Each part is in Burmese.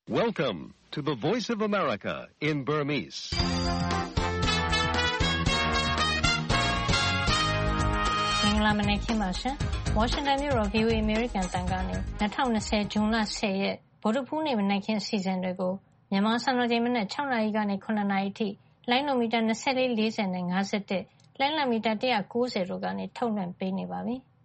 Welcome to the Voice of America in Burmese. ။မင်္ဂလာမနက်ခင်းပါရှင်။ Washington မြို့တော် VOA American တန်ကနေ2020ဇွန်လ10ရက်ဗုဒ္ဓဖူးနေ့မနက်ခင်းစီစဉ်တွေကိုမြန်မာစံတော်ချိန်မနက်6နာရီကနေ9နာရီအထိလိုင်းနိုမီတာ24 40နဲ့51လိုင်းနိုမီတာ190တို့ကနေထုတ်လွှင့်ပေးနေပါပြီ။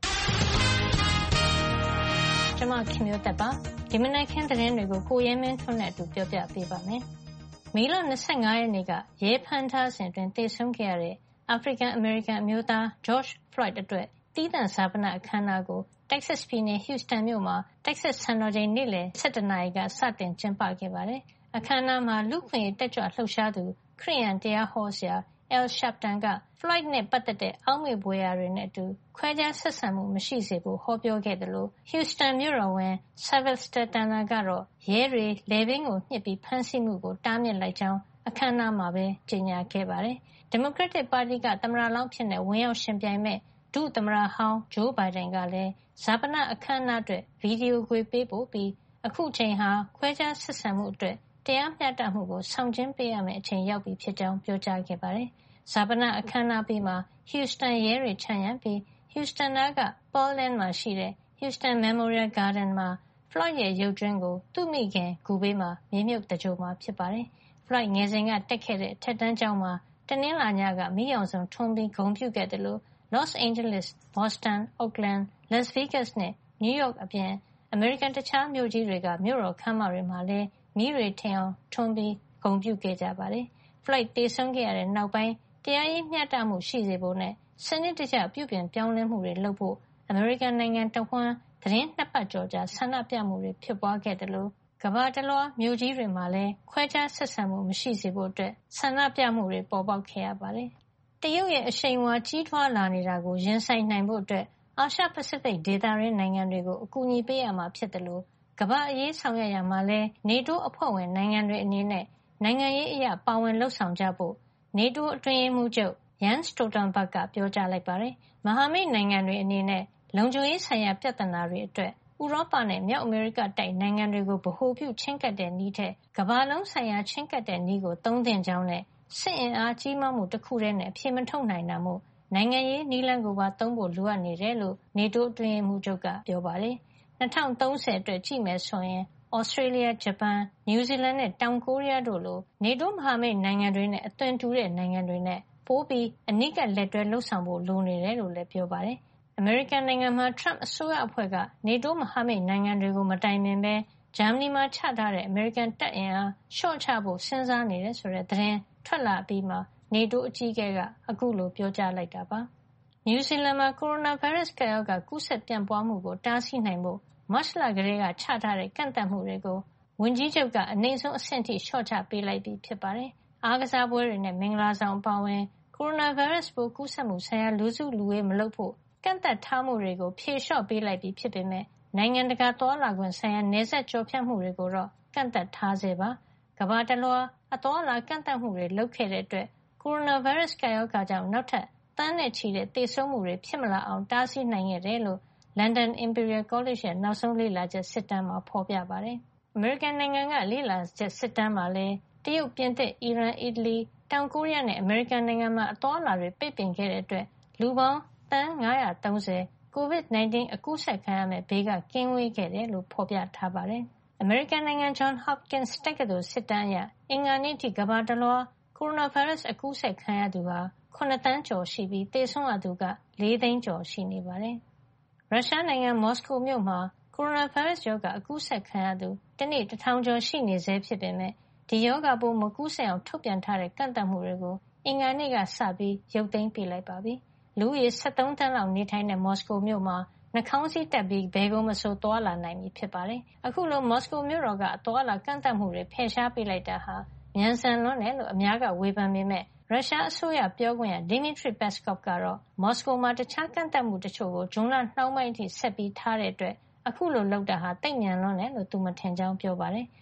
ကျွန်မခင်မျိုးသက်ပါဒီမနက်ခင်းသတင်းတွေကိုကိုရဲမင်းထွန်းနဲ့အတူပြောပြပေးပါမယ်။မေလ25ရက်နေ့ကရဲဖမ်းထားစဉ်တွင်တေဆုံးခဲ့ရတဲ့အာဖရိကန်အမေရိကန်အမျိုးသား George Floyd အတွက်တီးသန့်ဈာပနအခမ်းအနားကို Texas ပြည်နယ် Houston မြို့မှာ Texas စံတော်ချိန်နေ့လယ်17နာရီကစတင်ကျင်းပခဲ့ပါတယ်။အခမ်းအနားမှာလူ့အခွင့်အရေးတက်ကြွလှုပ်ရှားသူခရစ်ယာန်တရားဟောဆရာ Al Sharpton က Floyd နဲ့ပတ်သက်တဲ့အောက်မေ့ဘွယ်ရာတွေနဲ့အတူခွဲခြားဆက်ဆံမှုမရှိစေဖို့ဟောပြောခဲ့တယ်လို့ Houston မြို့တော်ဝန် Sylvester Turner ကတော့ရဲတွေလည်ပင်းကိုညှစ်ပြီးဖမ်းဆီးမှုကိုတားမြစ်လိုက်ကြောင်းအခမ်းအနားမှာပဲကြေညာခဲ့ပါတယ်။ Democratic Party ကသမ္မတလောင်းဖြစ်တဲ့ဝင်ရောက်ရှင်ပြိုင်မဲ့ဒုသမ္မတဟောင်း Joe Biden ကလည်းဈာပနအခမ်းအနားအတွက်ဗီဒီယိုခွေပေးပို့ပြီးအခုချိန်ဟာခွဲခြားဆက်ဆံမှုအတွက်တရားမျှတမှုကိုဆောင်ကျဉ်ပေးရမယ့်အချိန်ရောက်ပြီဖြစ်ကြောင်းပြောကြားခဲ့ပါတယ်။ဈာပနအခမ်းအနားပြီးမှာ Houston ရဲတွေခြံရံပြီး Houston နားက Pearland မှာရှိတဲ့ Houston Memorial Garden မှာ Floyd ရဲ့ရုပ်ကြွင်းကိုသူ့မိခင်ဂူဘေးမှာမြေမြုပ်သဂြိုဟ်မှာဖြစ်ပါတယ်။ Floyd ငယ်စဉ်ကတက်ခဲ့တဲ့အထက်တန်းကျောင်းမှာတနင်္လာညကမီးရောင်စုံထွန်းပြီးဂုဏ်ပြုခဲ့တယ်လို့ Los Angeles, Boston, Oakland, Las Vegas နဲ့ New York အပြင်အမေရိကန်တခြားမြို့ကြီးတွေကမြို့တော်ခမ်းမတွေမှာလည်းမီးတွေထိန်အောင်ထွန်းပြီးဂုဏ်ပြုခဲ့ကြပါတယ်။ Floyd သေဆုံးခဲ့ရတဲ့နောက်ပိုင်းတရားရေးမျှတမှုရှိစေဖို့နဲ့စနစ်တကျပြုပြင်ပြောင်းလဲမှုတွေလုပ်ဖို့အမေရိကန်နိုင်ငံတဝှမ်းသတင်း2ပတ်ကျော်ကြာဆန္ဒပြမှုတွေဖြစ်ပွားခဲ့တယ်လို့ကမ္ဘာတလွှားမြို့ကြီးတွေမှာလည်းခွဲခြားဆက်ဆံမှုမရှိစေဖို့ဆန္ဒပြမှုတွေပေါ်ပေါက်ခဲ့ရပါတယ်။တရုတ်ရဲ့အရှိန်အဝါကြီးထွားလာနေတာကိုရင်ဆိုင်နိုင်ဖို့အာရှပစိဖိတ်ဒေသရင်းနိုင်ငံတွေကိုအကူအညီပေးရမှာဖြစ်တယ်လို့ကမ္ဘာအရေးဆောင်ရွက်ရမှာလဲ NATO အဖွဲ့ဝင်နိုင်ငံတွေအနေနဲ့နိုင်ငံရေးအရာပါဝင်လှုပ်ဆောင်ကြဖို့ NATO အတွင်းရေးမှူးချုပ် Jens Stoltenberg ကပြောကြားလိုက်ပါတယ်။မဟာမိတ်နိုင်ငံတွေအနေနဲ့လုံခြုံရေးဆိုင်ရာပြဿနာတွေအတွက်ဥရောပနဲ့မြောက်အမေရိကတိုက်နိုင်ငံတွေကိုဗဟိုပြုချင်းကပ်တဲ့နည်းထက်ကမ္ဘာလုံးဆိုင်ရာချင်းကပ်တဲ့နည်းကိုသုံးသင့်ကြောင်းနဲ့စစ်အင်အားကြီးမားမှုတစ်ခုတည်းနဲ့အပြေမထုတ်နိုင်တာမို့နိုင်ငံရေးနည်းလမ်းကိုပါသုံးဖို့လိုအပ်နေတယ်လို့ NATO အတွင်းရေးမှူးချုပ်ကပြောပါတယ်။2030အတွက်ကြည့်မယ်ဆိုရင်Australia, Japan, New Zealand နဲ့တောင်ကိုရီးယားတို့လို NATO မဟာမိတ်နိုင်ငံတွေနဲ့အသွင်တူတဲ့နိုင်ငံတွေနဲ့ပိုပြီးအနီးကပ်လက်တွဲလှုပ်ဆောင်ဖို့လိုနေတယ်လို့လည်းပြောပါတယ်။အမေရိကန်နိုင်ငံမှာ Trump အစိုးရအဖွဲ့က NATO မဟာမိတ်နိုင်ငံတွေကိုမတိုင်ပင်ပဲဂျာမနီမှာချထားတဲ့အမေရိကန်တပ်အင်အားလျှော့ချဖို့စဉ်းစားနေတယ်ဆိုတဲ့သတင်းထွက်လာပြီးမှ NATO အကြီးအကဲကအခုလိုပြောကြားလိုက်တာပါ။ နယူးဇီလန်မှာကိုရိုနာဗိုင်းရပ်စ်ကပ်ရောဂါကူးစက်ပြန့်ပွားမှုကိုတားဆီးနိုင်ဖို့မတ်လကတည်းကချထားတဲ့ကန့်သတ်မှုတွေကိုဝန်ကြီးချုပ်ကအနည်းဆုံးအဆင့်ထိလျှော့ချပေးလိုက်ပြီဖြစ်ပါတယ်။အားကစားပွဲတွေနဲ့မင်္ဂလာဆောင်အပါအဝင်ကိုရိုနာဗိုင်းရပ်စ်ပိုးကူးစက်မှုဆိုင်ရာလူစုလူဝေးမလုပ်ဖို့ကန့်သတ်ထားမှုတွေကိုဖြေလျှော့ပေးလိုက်ပြီဖြစ်ပေမဲ့နိုင်ငံတကာသွားလာခွင့်ဆိုင်ရာနယ်စပ်ကျော်ဖြတ်မှုတွေကိုတော့ကန့်သတ်ထားဆဲပါ။ကမ္ဘာတလွှားအသွားအလာကန့်သတ်မှုတွေလုပ်ခဲ့တဲ့အတွက်ကိုရိုနာဗိုင်းရပ်စ်ကပ်ရောဂါကြောင့်နောက်ထပ်သန်းနဲ့ချီတဲ့သေဆုံးမှုတွေဖြစ်မလာအောင်တားဆီးနိုင်ခဲ့တယ်လို့ London Imperial College ရဲ့နောက်ဆုံးလေ့လာချက်စစ်တမ်းမှာဖော်ပြပါတယ်။အမေရိကန်နိုင်ငံကလေ့လာချက်စစ်တမ်းမှာလည်းတရုတ်ပြင်သစ်အီရန်အီတလီတောင်ကိုရီးယားနဲ့အမေရိကန်နိုင်ငံမှာအသွားအလာတွေပိတ်ပင်ခဲ့တဲ့အတွက်လူပေါင်းသန်း930 COVID-19 အကူးစက်ခံရမယ့်ဘေးကကင်းဝေးခဲ့တယ်လို့ဖော်ပြထားပါတယ်။အမေရိကန်နိုင်ငံ Johns Hopkins တက္ကသိုလ်စစ်တမ်းအရအင်္ဂါနေ့ထိကမ္ဘာတလွှားကိုရိုနာဗိုင်းရပ်စ်အကူးစက်ခံရသူဟာ9သန်းကျော်ရှိပြီးသေဆုံးရသူက4သိန်းကျော်ရှိနေပါတယ်။ရုရှားနိုင်ငံမော်စကိုမြို့မှာကိုရိုနာဗိုင်းရပ်စ်ရောဂါအကူးစက်ခံရသူတနေ့1000ကျော်ရှိနေဆဲဖြစ်ပေမဲ့ဒီရောဂါပိုးမကူးစက်အောင်ထုတ်ပြန်ထားတဲ့ကန့်သတ်မှုတွေကိုအင်္ဂါနေ့ကစပြီးရုပ်သိမ်းပေးလိုက်ပါပြီ။လူဦးရေ73သန်းလောက်နေထိုင်တဲ့မော်စကိုမြို့မှာနှာခေါင်းစည်းတပ်ပြီးဘယ်ကိုမဆိုသွားလာနိုင်ပြီဖြစ်ပါတယ်။အခုလိုမော်စကိုမြို့တော်ကအသွားအလာကန့်သတ်မှုတွေဖယ်ရှားပေးလိုက်တာဟာမြန်ဆန်လွန်းတယ်လို့အများကဝေဖန်ပေမဲ့ရုရှားအစိုးရပြောခွင့်ရ Dmitry Peskov ကတော့မော်စကိုမှာတခြားကန့်သတ်မှုတချို့ကိုဇွန်လနှောင်းပိုင်းအထိဆက်ပြီးထားတဲ့အတွက်အခုလိုလုပ်တာဟာသိပ်မြန်လွန်းတယ်လို့သူမထင်ကြောင်းပြောပါတယ်။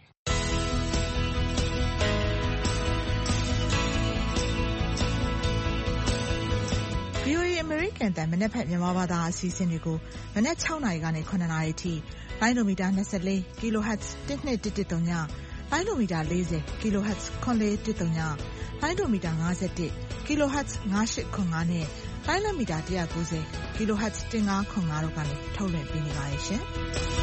VOA အမေရိကန်တန်မနက်ဖြန်မြန်မာဘာသာအစီအစဉ်တွေကိုမနက်6နာရီကနေ9နာရီထိလိုင်းဒိုမီတာ24 kHz 1213ညလိုင်းဒိုမီတာ40 kHz 9413ညလိုင်းဒိုမီတာ51 kHz 9805နဲ့လိုင်းလမီတာ190 kHz 1505တို့ကနေထုတ်လွှင့်ပေးနေပါတယ်ရှင်။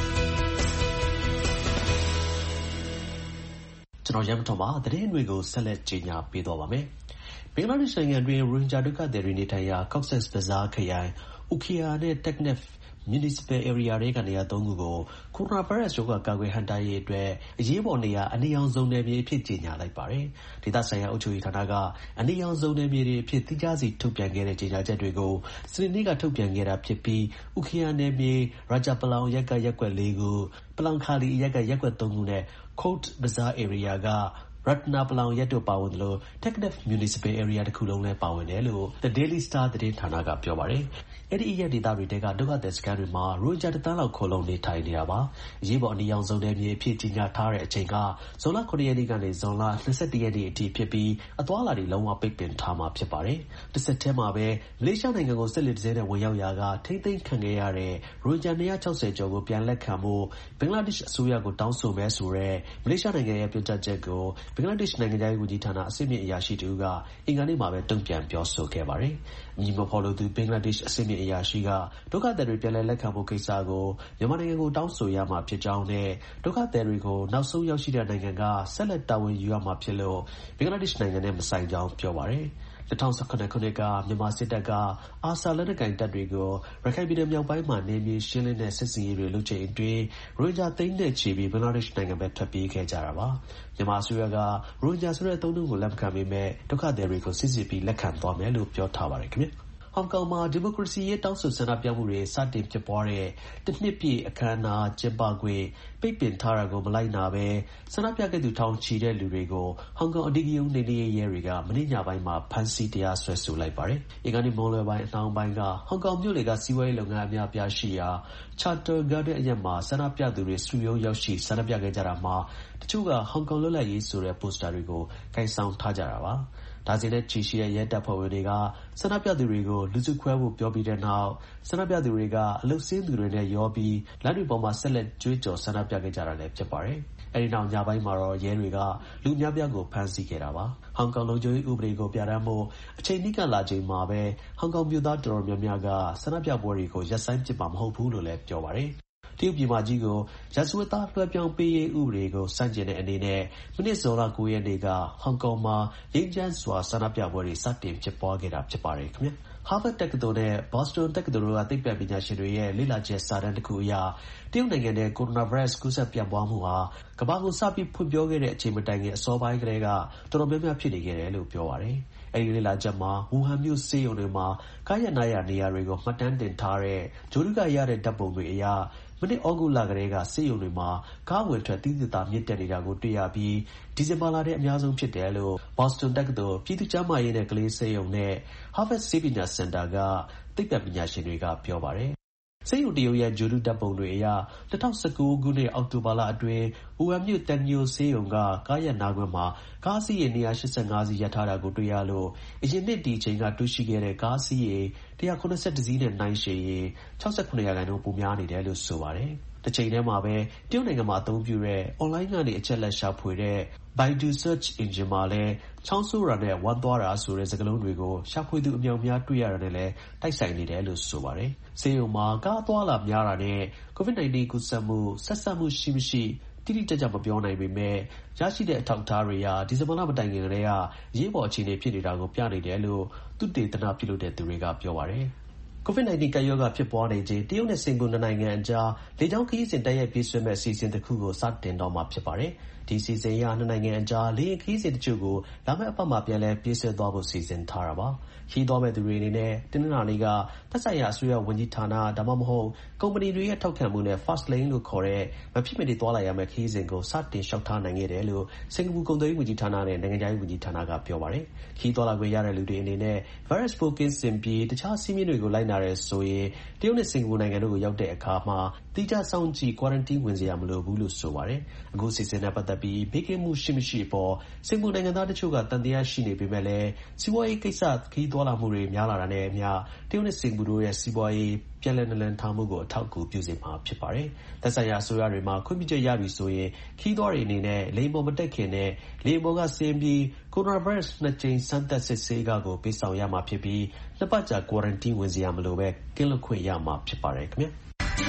ကျွန်တော်ရမ်းတော်မှာသတင်းတွေကိုဆက်လက်ကြေညာပေးသွားပါမယ်။ဘင်္ဂလားဒေ့ရှ်နိုင်ငံတွင်ရိုဟင်ဂျာဒုက္ခသည်တွေနေထိုင်ရာ Cox's Bazar ခရိုင် Ukhiya နဲ့ Teknaf Municipal Area တွေကနေရာ 3 ခုကို ကိုရိုနာဗိုင်းရပ်စ်ရောဂါကာကွယ်ဟန့်တားရေးအတွက်အရေးပေါ်နေရာအနီရောင်ဇုံနယ်မြေအဖြစ်ကြေညာလိုက်ပါတယ်။ဒေသဆိုင်ရာအုပ်ချုပ်ရေးဌာနကအနီရောင်ဇုံနယ်မြေတွေအဖြစ်တိကျစီထုတ်ပြန်ခဲ့တဲ့ကြေညာချက်တွေကိုစနေနေ့ကထုတ်ပြန်ခဲ့တာဖြစ်ပြီး Ukhiya နယ်မြေ Raja Palang ရပ်ကွက် 4 ခု Palang Khali ရပ်ကွက် 3 ခုနဲ့ Cox's Bazar Area ကRatna Palang ရပ်တို့ပါဝင်သလို Teknaf Municipal Area တစ်ခုလုံးလည်းပါဝင်တယ်လို့ The Daily Star သတင်းဌာနကပြောပါတယ်။အဲဒီအရပ်ဒေသတွေတဲကဒုက္ခသည်စခန်းတွေမှာရိုဟင်ဂျာ1 သန်းလောက်ခိုလုံနေထိုင်နေတာပါ။အရေးပေါ်အနီရောင်ဇုံနယ်မြေအဖြစ်ကြီးညာထားတဲ့အချိန်ကဇွန်လ 9 ရက်နေ့ကနေဇွန်လ 21 ရက်နေ့အထိဖြစ်ပြီးအသွားအလာတွေလုံးဝပိတ်ပင်ထားမှာဖြစ်ပါတယ်။တစ်ဆက်တည်းမှာပဲမလေးရှားနိုင်ငံကိုစစ်လက်တစဲနဲ့ဝင်ရောက်ရာကထိမ့်သိမ်းခံခဲ့ရတဲ့ရိုဟင်ဂျာ260ကျော်ကိုပြန်လက်ခံဖို့ဘင်္ဂလားဒေ့ရှ်အစိုးရကိုတောင်းဆိုမယ်ဆိုတဲ့မလေးရှားနိုင်ငံရဲ့ပြောကြားချက်ကိုဘင်္ဂလားဒေ့ရှ်နိုင်ငံသားရေးဝန်ကြီးဌာနအစိမ့်မြင့်အရာရှိတူကအင်္ဂါနေ့မှာပဲတုံ့ပြန်ပြောဆိုခဲ့ပါတယ်။အမည်မဖော်လိုသူဘင်္ဂလားဒေ့ရှ်အစိမ့်မြင့်အရာရှိကဒုက္ခသည်တွေပြန်လည်လက်ခံဖို့ကိစ္စကိုမြန်မာနိုင်ငံကိုတောင်းဆိုရမှာဖြစ်ကြောင်းနဲ့ဒုက္ခသည်တွေကိုနောက်ဆုံးရောက်ရှိတဲ့နိုင်ငံကဆက်လက်တာဝန်ယူရမှာဖြစ်လို့ဘင်္ဂလားဒေ့ရှ်နိုင်ငံနဲ့မဆိုင်ကြောင်းပြောပါတယ်။2019 ခုနှစ်ကမြန်မာစစ်တပ်ကအာဆာလက်နက်ကိုင်တပ်တွေကိုရခိုင်ပြည်နယ်မြောက်ပိုင်းမှာနေမြေရှင်းလင်းတဲ့စစ်စင်ရေးတွေလုပ်ချိန်အတွင်းရိုဟင်ဂျာသိန်းနဲ့ချီပြီးဘင်္ဂလားဒေ့ရှ်နိုင်ငံဘက်ထွက်ပြေးခဲ့ကြတာပါ။မြန်မာအစိုးရကရိုဟင်ဂျာဆိုတဲ့အသုံးအနှုန်းကိုလက်မခံပေမဲ့ဒုက္ခသည်တွေကိုစစ်စစ်ပြီးလက်ခံသွားမယ်လို့ပြောထားပါတယ်ခင်ဗျာ။ဟောင်ကောင်မှာဒီမိုကရေစီရေးတောင်းဆိုဆန္ဒပြမှုတွေစတင်ဖြစ်ပွားတဲ့တစ်နှစ်ပြည့်အခမ်းအနားကျင်းပခွင့်ပိတ်ပင်ထားတာကိုမလိုက်နာပဲဆန္ဒပြခဲ့သူထောင်ချီတဲ့လူတွေကိုဟောင်ကောင်အဓိကရုဏ်းနှိမ်နင်းရေးရဲတွေကမနေ့ညပိုင်းမှာဖမ်းဆီးတရားစွဲဆိုလိုက်ပါတယ်။အင်္ဂါနေ့မွန်းလွဲပိုင်းအနှောင်းပိုင်းကဟောင်ကောင်မြို့လေကစီးပွားရေးလုပ်ငန်းအများအပြားရှိရာ Chater Garden အရပ်မှာဆန္ဒပြသူတွေစုရုံးရောက်ရှိဆန္ဒပြခဲ့ကြတာမှာတချို့ကဟောင်ကောင်လွတ်လပ်ရေးဆိုတဲ့ပိုစတာတွေကိုကိုင်ဆောင်ထားကြတာပါ။ဒါစီနဲ့ချီရှိတဲ့ရဲတပ်ဖွဲ့ဝင်တွေကဆန္ဒပြသူတွေကိုလူစုခွဲဖို့ပြောပြီးတဲ့နောက်ဆန္ဒပြသူတွေကအလုတ်ဆင်းသူတွေနဲ့ရောပြီးလမ်းတွေပေါ်မှာဆက်လက်ကြွေးကြော်ဆန္ဒပြခဲ့ကြတာလည်းဖြစ်ပါတယ်။အဲဒီနောက်ညပိုင်းမှာတော့ရဲတွေကလူအများပြားကိုဖမ်းဆီးခဲ့တာပါ။ဟောင်ကောင်လုံခြုံရေးဥပဒေကိုပြဋ္ဌာန်းဖို့အချိန်နီးကပ်လာချိန်မှာပဲဟောင်ကောင်မြို့သားတော်တော်များများကဆန္ဒပြပွဲတွေကိုရပ်ဆိုင်းပစ်မှာမဟုတ်ဘူးလို့လည်းပြောပါတယ်။တရုတ်ပြည်မကြီးကိုရာဇဝတ်သားလွှဲပြောင်းပေးရေးဥပဒေကိုစန့်ကျင်တဲ့အနေနဲ့မနေ့ဇွန်လ 9 ရက်နေ့ကဟောင်ကောင်မှာငြိမ်းချမ်းစွာဆန္ဒပြပွဲတွေစတင်ဖြစ်ပွားခဲ့တာဖြစ်ပါတယ်ခင်ဗျာ။ Harvard တက္ကသိုလ်နဲ့ Boston တက္ကသိုလ်တို့ကသိပ္ပံပညာရှင်တွေရဲ့လေ့လာချက်စာတမ်းတစ်ခုအရတရုတ်နိုင်ငံရဲ့ကိုရိုနာဗိုင်းရပ်စ်ကူးစက်ပြန့်ပွားမှုဟာကမ္ဘာကိုစပြီးဖွံ့ဖြိုးခဲ့တဲ့အချိန်မတိုင်ခင်အစောပိုင်းကတည်းကတော်တော်များများဖြစ်နေခဲ့တယ်လို့ပြောပါတယ်။အဲဒီလေ့လာချက်မှာဝူဟန်မြို့ဆေးရုံတွေမှာကားရပ်နားရနေရာတွေကိုမှတ်တမ်းတင်ထားတဲ့ဂြိုဟ်တုကရတဲ့ဓာတ်ပုံတွေအရမနေ့ဩဂုတ်လကတည်းကဆေးရုံတွေမှာကားဝင်ထွက်သိသိသာမြင့်တက်နေတာကိုတွေ့ရပြီးဒီဇင်ဘာလထဲအများဆုံးဖြစ်တယ်လို့ Boston တက္ကသိုလ်ပြည်သူ့ကျန်းမာရေးနဲ့ကလေးဆေးရုံနဲ့ Harvard ဆေးပညာစင်တာကသိပ္ပံပညာရှင်တွေကပြောပါတယ်။ဆေးရုံတရုတ်ရဲ့ဂြိုဟ်တုဓာတ်ပုံတွေအရ2019 ခုနှစ်အောက်တိုဘာလအတွင်းဝူဟန်မြို့တန်ညိုဆေးရုံကကားရပ်နားခွင့်မှာကားစီးရေ285စီးရပ်ထားတာကိုတွေ့ရလို့အရင်နှစ်ဒီအချိန်ကတွေ့ရှိခဲ့တဲ့ကားစီးရေ181စီးနဲ့နှိုင်းယှဉ်ရင်69% ပိုများနေတယ်လို့ဆိုပါတယ်။တစ်ချိန်တည်းမှာပဲတရုတ်နိုင်ငံမှာအသုံးပြုတဲ့ online ကနေအချက်လက်ရှာဖွေတဲ့ Baidu Search Engine မှာလည်းချောင်းဆိုးတာနဲ့ဝမ်းသွားတာဆိုတဲ့စကားလုံးတွေကိုရှာဖွေသူအမြောက်များတွေ့ရတာနဲ့လည်းတိုက်ဆိုင်နေတယ်လို့ဆိုပါတယ်။ဆေးရုံမှာကားအသွားလာများတာနဲ့ COVID-19 ကူးစက်မှုဆက်စပ်မှုရှိမရှိတိတိကျကျမပြောနိုင်ပေမဲ့ရရှိတဲ့အထောက်အထားတွေဒီဇင်ဘာလမတိုင်ခင်ကတည်းကအရေးပေါ်အခြေအနေဖြစ်နေတာကိုပြနေတယ်လို့သုတေသနပြုလုပ်တဲ့သူတွေကပြောပါတယ်။ COVID-19 ကပ်ရောဂါဖြစ်ပွားနေချိန်တရုတ်နဲ့စင်ကာပူနှစ်နိုင်ငံအကြားလေကြောင်းခရီးစဉ်တိုက်ရိုက်ပြေးဆွဲမဲ့အစီအစဉ်တစ်ခုကိုစတင်တော့မှာဖြစ်ပါတယ်။ဒီအစီအစဉ်အရနှစ်နိုင်ငံအကြားလေယာဉ်ခရီးစဉ်တချို့ကိုလာမယ့်အပတ်မှာပြန်လည်ပြေးဆွဲသွားဖို့စီစဉ်ထားတာပါ။ခရီးသွားမဲ့သူတွေအနေနဲ့တနင်္လာနေ့ကသက်ဆိုင်ရာအစိုးရဝန်ကြီးဌာနဒါမှမဟုတ်ကုမ္ပဏီတွေရဲ့ထောက်ခံမှုနဲ့ Fast Lane လို့ခေါ်တဲ့မဖြစ်မနေသွားလာရမယ့်ခရီးစဉ်ကိုစတင်လျှောက်ထားနိုင်ခဲ့တယ်လို့စင်ကာပူကုန်သွယ်ရေးဝန်ကြီးဌာနနဲ့နိုင်ငံခြားရေးဝန်ကြီးဌာနကပြောပါတယ်။ခရီးသွားလာခွင့်ရတဲ့လူတွေအနေနဲ့ virus ပိုးကင်းစင်ပြီးတခြားစည်းမျဉ်းတွေကိုလိုက်နာတယ်ဆိုရင်တရုတ်နဲ့စင်ကာပူနိုင်ငံတို့ကိုရောက်တဲ့အခါမှာသီးခြားစောင့်ကြည့် quarantine ဝင်စရာမလိုဘူးလို့ဆိုပါတယ်။အခုစီစဉ်နဲ့ပတ်သက်ပြီးဘေးကင်းမှုရှိမရှိအပေါ်စင်ကာပူနိုင်ငံသားတချို့ကသံသယရှိနေပေမဲ့လည်းစီးပွားရေးကိစ္စခရီးသွားလာမှုတွေများလာတာနဲ့အမျှတရုတ်နဲ့စင်ကာပူတို့ရဲ့စီးပွားရေးပြန်လည်နလန်ထမှုကိုအထောက်အကူပြုစေမှာဖြစ်ပါတယ်။သက်ဆိုင်ရာအစိုးရတွေမှာခွင့်ပြုချက်ရပြီဆိုရင်ခရီးသွားတွေအနေနဲ့လေယာဉ်ပေါ်မတက်ခင်နဲ့လေယာဉ်ပေါ်ကဆင်းပြီးကိုရိုနာဗိုင်းရပ်စ်2 ကြိမ်စမ်းသပ်စစ်ဆေးခကိုပေးဆောင်ရမှာဖြစ်ပြီး2 ပတ်ကြာ quarantine ဝင်စရာမလိုပဲကင်းလွတ်ခွင့်ရမှာဖြစ်ပါတယ်ခင်ဗျာ။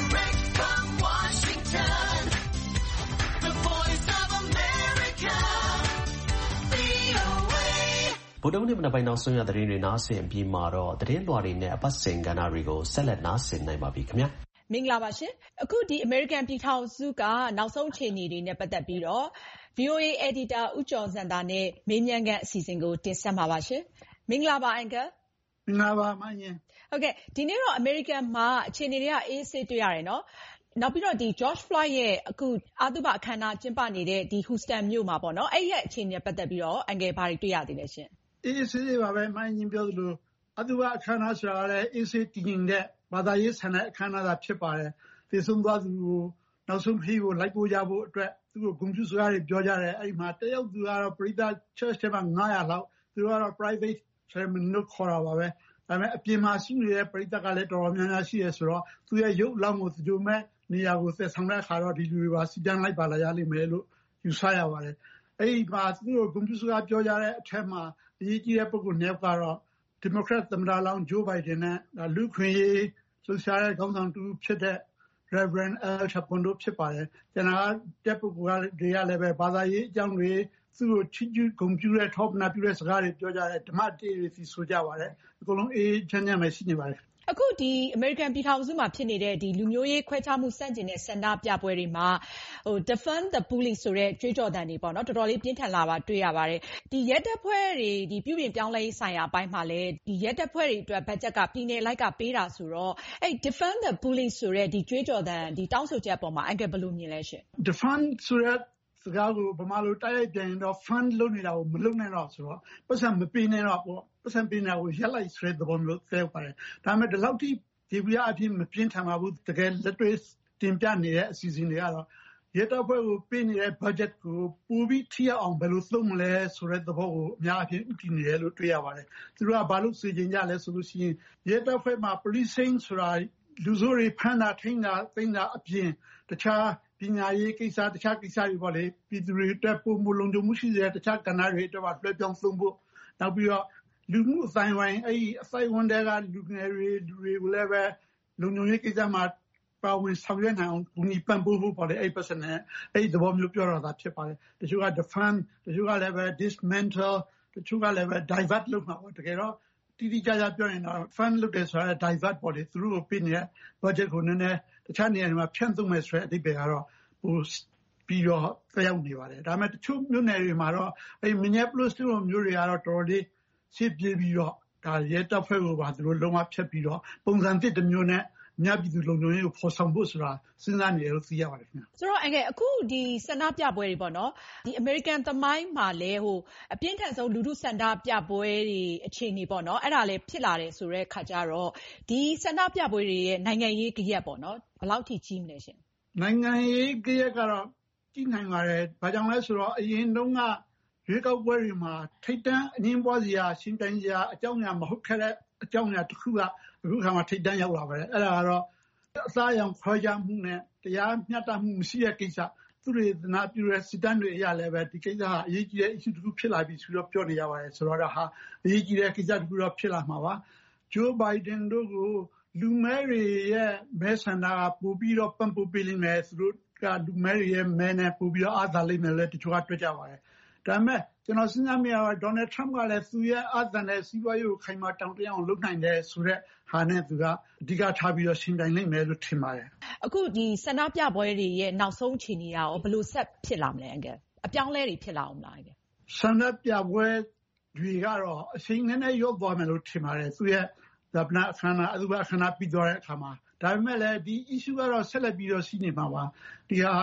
ဗုဒ္ဓဟူးနေ့မနက်ပိုင်းနောက်ဆုံးရသတင်းတွေနားဆင်ပြီးမှာတော့သတင်းလွှာတွေနဲ့အပတ်စဉ်ကဏ္ဍတွေကိုဆက်လက်နားဆင်နိုင်ပါပြီခင်ဗျာမင်္ဂလာပါရှင်အခုဒီ American ပြည်ထောင်စုကနောက်ဆုံးအခြေအနေတွေနဲ့ပတ်သက်ပြီးတော့ VOA Editor ဦးကျော်ဇံသာနဲ့မေးမြန်းခန်းအစီအစဉ်ကိုတင်ဆက်မှာပါရှင်မင်္ဂလာပါအန်ကယ်မင်္ဂလာပါမင်းဟုတ်ကဲ့ဒီနေ့တော့ American မှာအခြေအနေတွေကအေးဆေးတွေ့ရတယ်နော်နောက်ပြီးတော့ဒီ George Floyd ရဲ့အခုအာသုဘအခမ်းအနားကျင်းပနေတဲ့ဒီ Houston မြို့မှာပေါ့နော်အဲ့ရဲ့အခြေအနေနဲ့ပတ်သက်ပြီးတော့အန်ကယ်ဘာတွေတွေ့ရသေးလဲရှင်အေးဆေးပါပဲမင်းပြောသလိုအတူအခမ်းအနားဆိုတာလည်းအေးဆေးတည်ငြိမ်တဲ့ဘာသာရေးဆန်တဲ့အခမ်းအနားသာဖြစ်ပါတယ်။ဒီဆုံးသွားသူကိုနောက်ဆုံးခရီးကိုလိုက်ပို့ကြဖို့အတွက်သူကိုဂုဏ်ပြုစကားတွေပြောကြတယ်။အဲ့ဒီမှာတယောက်သူကတော့ပရိသတ် church ထဲမှာ900လောက်သူကတော့ private ceremony လို့ခေါ်တာပါပဲ။ဒါပေမဲ့အပြင်မှာရှိနေတဲ့ပရိသတ်ကလည်းတော်တော်များများရှိရဆိုတော့သူရဲ့ရုပ်အလောင်းကိုသူတို့မဲ့နေရာကိုဆက်ဆောင်တဲ့အခါတော့ဒီလူတွေပါစီတန်းလိုက်ပါလာရလိမ့်မယ်လို့ယူဆရပါတယ်။အဲ့ဒီမှာသူကိုဂုဏ်ပြုစကားပြောကြတဲ့အထက်မှာအရေးကြီးတဲ့ပုဂ္ဂိုလ်နှစ်ယောက်ကတော့ဒီမိုကရက်သမ္မတလောင်းဂျိုးဘိုင်ဒန်နဲ့လူ့ခွင့်ရေးလှုပ်ရှားတဲ့ခေါင်းဆောင်တူဖြစ်တဲ့ Reverend Al Sharpton ဖြစ်ပါတယ်။ကျွန်တော်တဲ့ပုဂ္ဂိုလ်တွေကလည်းပဲဘာသာရေးအကြောင်းတွေသူ့ကိုချီးကျူးဂုဏ်ပြုတဲ့ထောက်ပံ့ပြုတဲ့စကားတွေပြောကြတယ်ဓမ္မတေးတွေစီဆိုကြပါတယ်။အကုန်လုံးအေးချမ်းချမ်းပဲရှိနေပါတယ်။အခုဒီ American ပြည်ထောင်စုမှာဖြစ်နေတဲ့ဒီလူမျိုးရေးခွဲခြားမှုစန့်ကျင်တဲ့ဆန္ဒပြပွဲတွေမှာdefund the police ဆိုတဲ့ကြွေးကြော်သံတွေပေါ့နော်တော်တော်လေးပြင်းထန်လာပါတွေ့ရပါတယ်ဒီရဲတပ်ဖွဲ့တွေဒီပြုပြင်ပြောင်းလဲရေးဆိုင်ရာအပိုင်းမှာလည်းဒီရဲတပ်ဖွဲ့တွေအတွက်ဘတ်ဂျက်ကပြည်နယ်လိုက်ကပေးတာဆိုတော့အဲ့ defund the police ဆိုတဲ့ဒီကြွေးကြော်သံဒီတောင်းဆိုချက်ပေါ်မှာအန်ကယ်ဘယ်လိုမြင်လဲရှင် defund ဆိုတဲ့စကားကိုဗမာလိုတိုက်ရိုက်ပြန်ရင်တော့ fund လုပ်နေတာကိုမလုပ်နဲ့တော့ဆိုတော့ပတ်စံမပေးနဲ့တော့ပေါ့ပတ်စံပေးနေတာကိုရက်လိုက်ဆိုတဲ့သဘောမျိုးသက်ပါတယ်ဒါပေမဲ့ဒီလောက်ထိဒီပြအဖြစ်မပြင်းထန်ပါဘူးတကယ်လက်တွေ့တင်ပြနေတဲ့အစီအစဉ်တွေကတော့ရဲတပ်ဖွဲ့ကိုပေးနေတဲ့ budget ကိုပိုပြီးထိရောက်အောင်ဘယ်လိုသုံးမလဲဆိုတဲ့သဘောကိုအများအပြားဥတည်နေတယ်လို့တွေ့ရပါတယ်သူတို့ကဘာလို့စီစဉ်ကြလဲဆိုလို့ရှိရင်ရဲတပ်ဖွဲ့မှာ policing ဆိုတာလူဆိုးတွေဖမ်းတာထိန်းတာသိမ်းတာအပြင်တခြားပညာရေးကိစ္စတခြားကိစ္စတွေပေါ့လေပြည်သူတွေအတွက်ပုံမလုံးကြမှုရှိတဲ့တခြားကဏ္ဍတွေအတွက်ပါလွှဲပြောင်းသုံးဖို့နောက်ပြီးတော့လူမှုအတိုင်းဝိုင်းအဲ့ဒီအတိုင်းဝန်းတွေကလူငယ်တွေလူတွေကိုလည်းပဲလုံခြုံရေးကိစ္စမှာပါဝင်ဆောင်ရွက်နိုင်အောင်ဒီပံ့ပိုးဖို့ပေါ့လေအဲ့ person နဲ့အဲ့ဒီသဘောမျိုးပြောတာဖြစ်ပါတယ်တချို့က defund တချို့ကလည်းပဲ dismantle တချို့ကလည်းပဲ divert လုပ်မှာပေါ့တကယ်တော့တိတိကျကျပြောရင်တော့ fund လုပ်တယ်ဆိုတာ divert ပေါ့လေသူတို့ကိုပေးနေတဲ့ budget ကိုနည်းနည်းတခြားနေရာတွေမှာဖြန့်သုံးမယ်ဆိုတဲ့အဓိပ္ပာယ်ကတော့ဟိုပြီးတော့ပြောင်းနေပါတယ်ဒါပေမဲ့တချို့မြို့နယ်တွေမှာတော့အဲ့ Minneapolis တို့မျိုးတွေကတော့တော်တော်လေးရှေ့ပြေးပြီးတော့ဒါရဲတပ်ဖွဲ့ကိုပါသူတို့လုံးဝဖျက်ပြီးတော့ပုံစံတစ်တစ်မျိုးနဲ့မြတ်ပြည်သူလုံခြုံရေးကိုဖော်ဆောင်ဖို့ဆိုတာစဉ်းစားနေတယ်လို့သိရပါတယ်ခင်ဗျာဆိုတော့အခုဒီဆန္ဒပြပွဲတွေပေါ့နော်ဒီ American သမိုင်းမှာလည်းဟိုအပြင်းထန်ဆုံးလူထုဆန္ဒပြပွဲတွေအခြေအနေပေါ့နော်အဲ့ဒါလည်းဖြစ်လာတယ်ဆိုတဲ့ခါကျတော့ဒီဆန္ဒပြပွဲတွေရဲ့နိုင်ငံရေးကြရက်ပေါ့နော်ဘယ်လောက်ထိကြီးမလဲရှင်နိုင်ငံရေးကြရက်ကတော့ကြီးနိုင်ပါတယ်ဘာကြောင့်လဲဆိုတော့အရင်တုန်းကရွေးကောက်ပွဲတွေမှာထိတ်တန့်အငင်းပွားစရာရှင်းတိုင်းစရာအကြောင်းအရာမဟုတ်ခဲ့တဲ့အကြောင်းအရာတစ်ခုကအခုခါမှာထိတ်တန့်ရောက်လာပါတယ်အဲ့ဒါကတော့အစားအရောင်ခွဲခြားမှုနဲ့တရားမျှတမှုမရှိတဲ့ကိစ္စသူတွေသနာပြုတဲ့စစ်တမ်းတွေအရလည်းပဲဒီကိစ္စဟာအရေးကြီးတဲ့ issue တစ်ခုဖြစ်လာပြီဆိုတော့ပြောနေရပါတယ်ဆိုတော့ဒါဟာအရေးကြီးတဲ့ကိစ္စတစ်ခုတော့ဖြစ်လာမှာပါဂျိုးဘိုင်ဒန်တို့ကိုလူမဲတွေရဲ့မဲဆန္ဒကပို့ပြီးတော့ပံ့ပိုးပေးလိမ့်မယ်သူတို့ကလူမဲတွေရဲ့မဲနဲ့ပို့ပြီးတော့အားသာလိမ့်မယ်လေတချို့ကတွေ့ကြပါတယ်ဒါပေမဲ့ကျွန်တော်စဉ်းစားမိရတော့ Donald Trump ကလည်းသူရဲ့အာသံတဲ့စီးပွားရေးကိုခိုင်မာတောင့်တအောင်လုပ်နိုင်တယ်ဆိုတော့ဟာနဲ့သူကအဓိကထားပြီးတော့ရှင်းပြနိုင်မယ်လို့ထင်ပါတယ်အခုဒီဆန္ဒပြပွဲတွေရဲ့နောက်ဆုံးအခြေအနေရောဘယ်လိုဆက်ဖြစ်လာမလဲအကယ်အပြောင်းလဲတွေဖြစ်လာအောင်လားအကယ်ဆန္ဒပြပွဲတွေကတော့အချိန်နည်းနည်းရော့သွားမယ်လို့ထင်ပါတယ်သူရဲ့ဇာပနာအခမ်းအနားအသုဘအခမ်းအနားပြီးသွားတဲ့အခါမှာဒါပေမဲ့လည်းဒီ issue ကတော့ဆက်လက်ပြီးတော့ရှိနေမှာပါဒီဟာ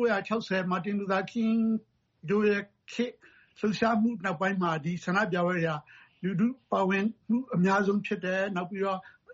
1960 Martin Luther King တို့ရဲ့ခေတ်လှုပ်ရှားမှုနောက်ပိုင်းမှာဒီဆန္ဒပြပွဲတွေကလူထုပါဝင်မှုအများဆုံးဖြစ်တယ်နောက်ပြီးတော့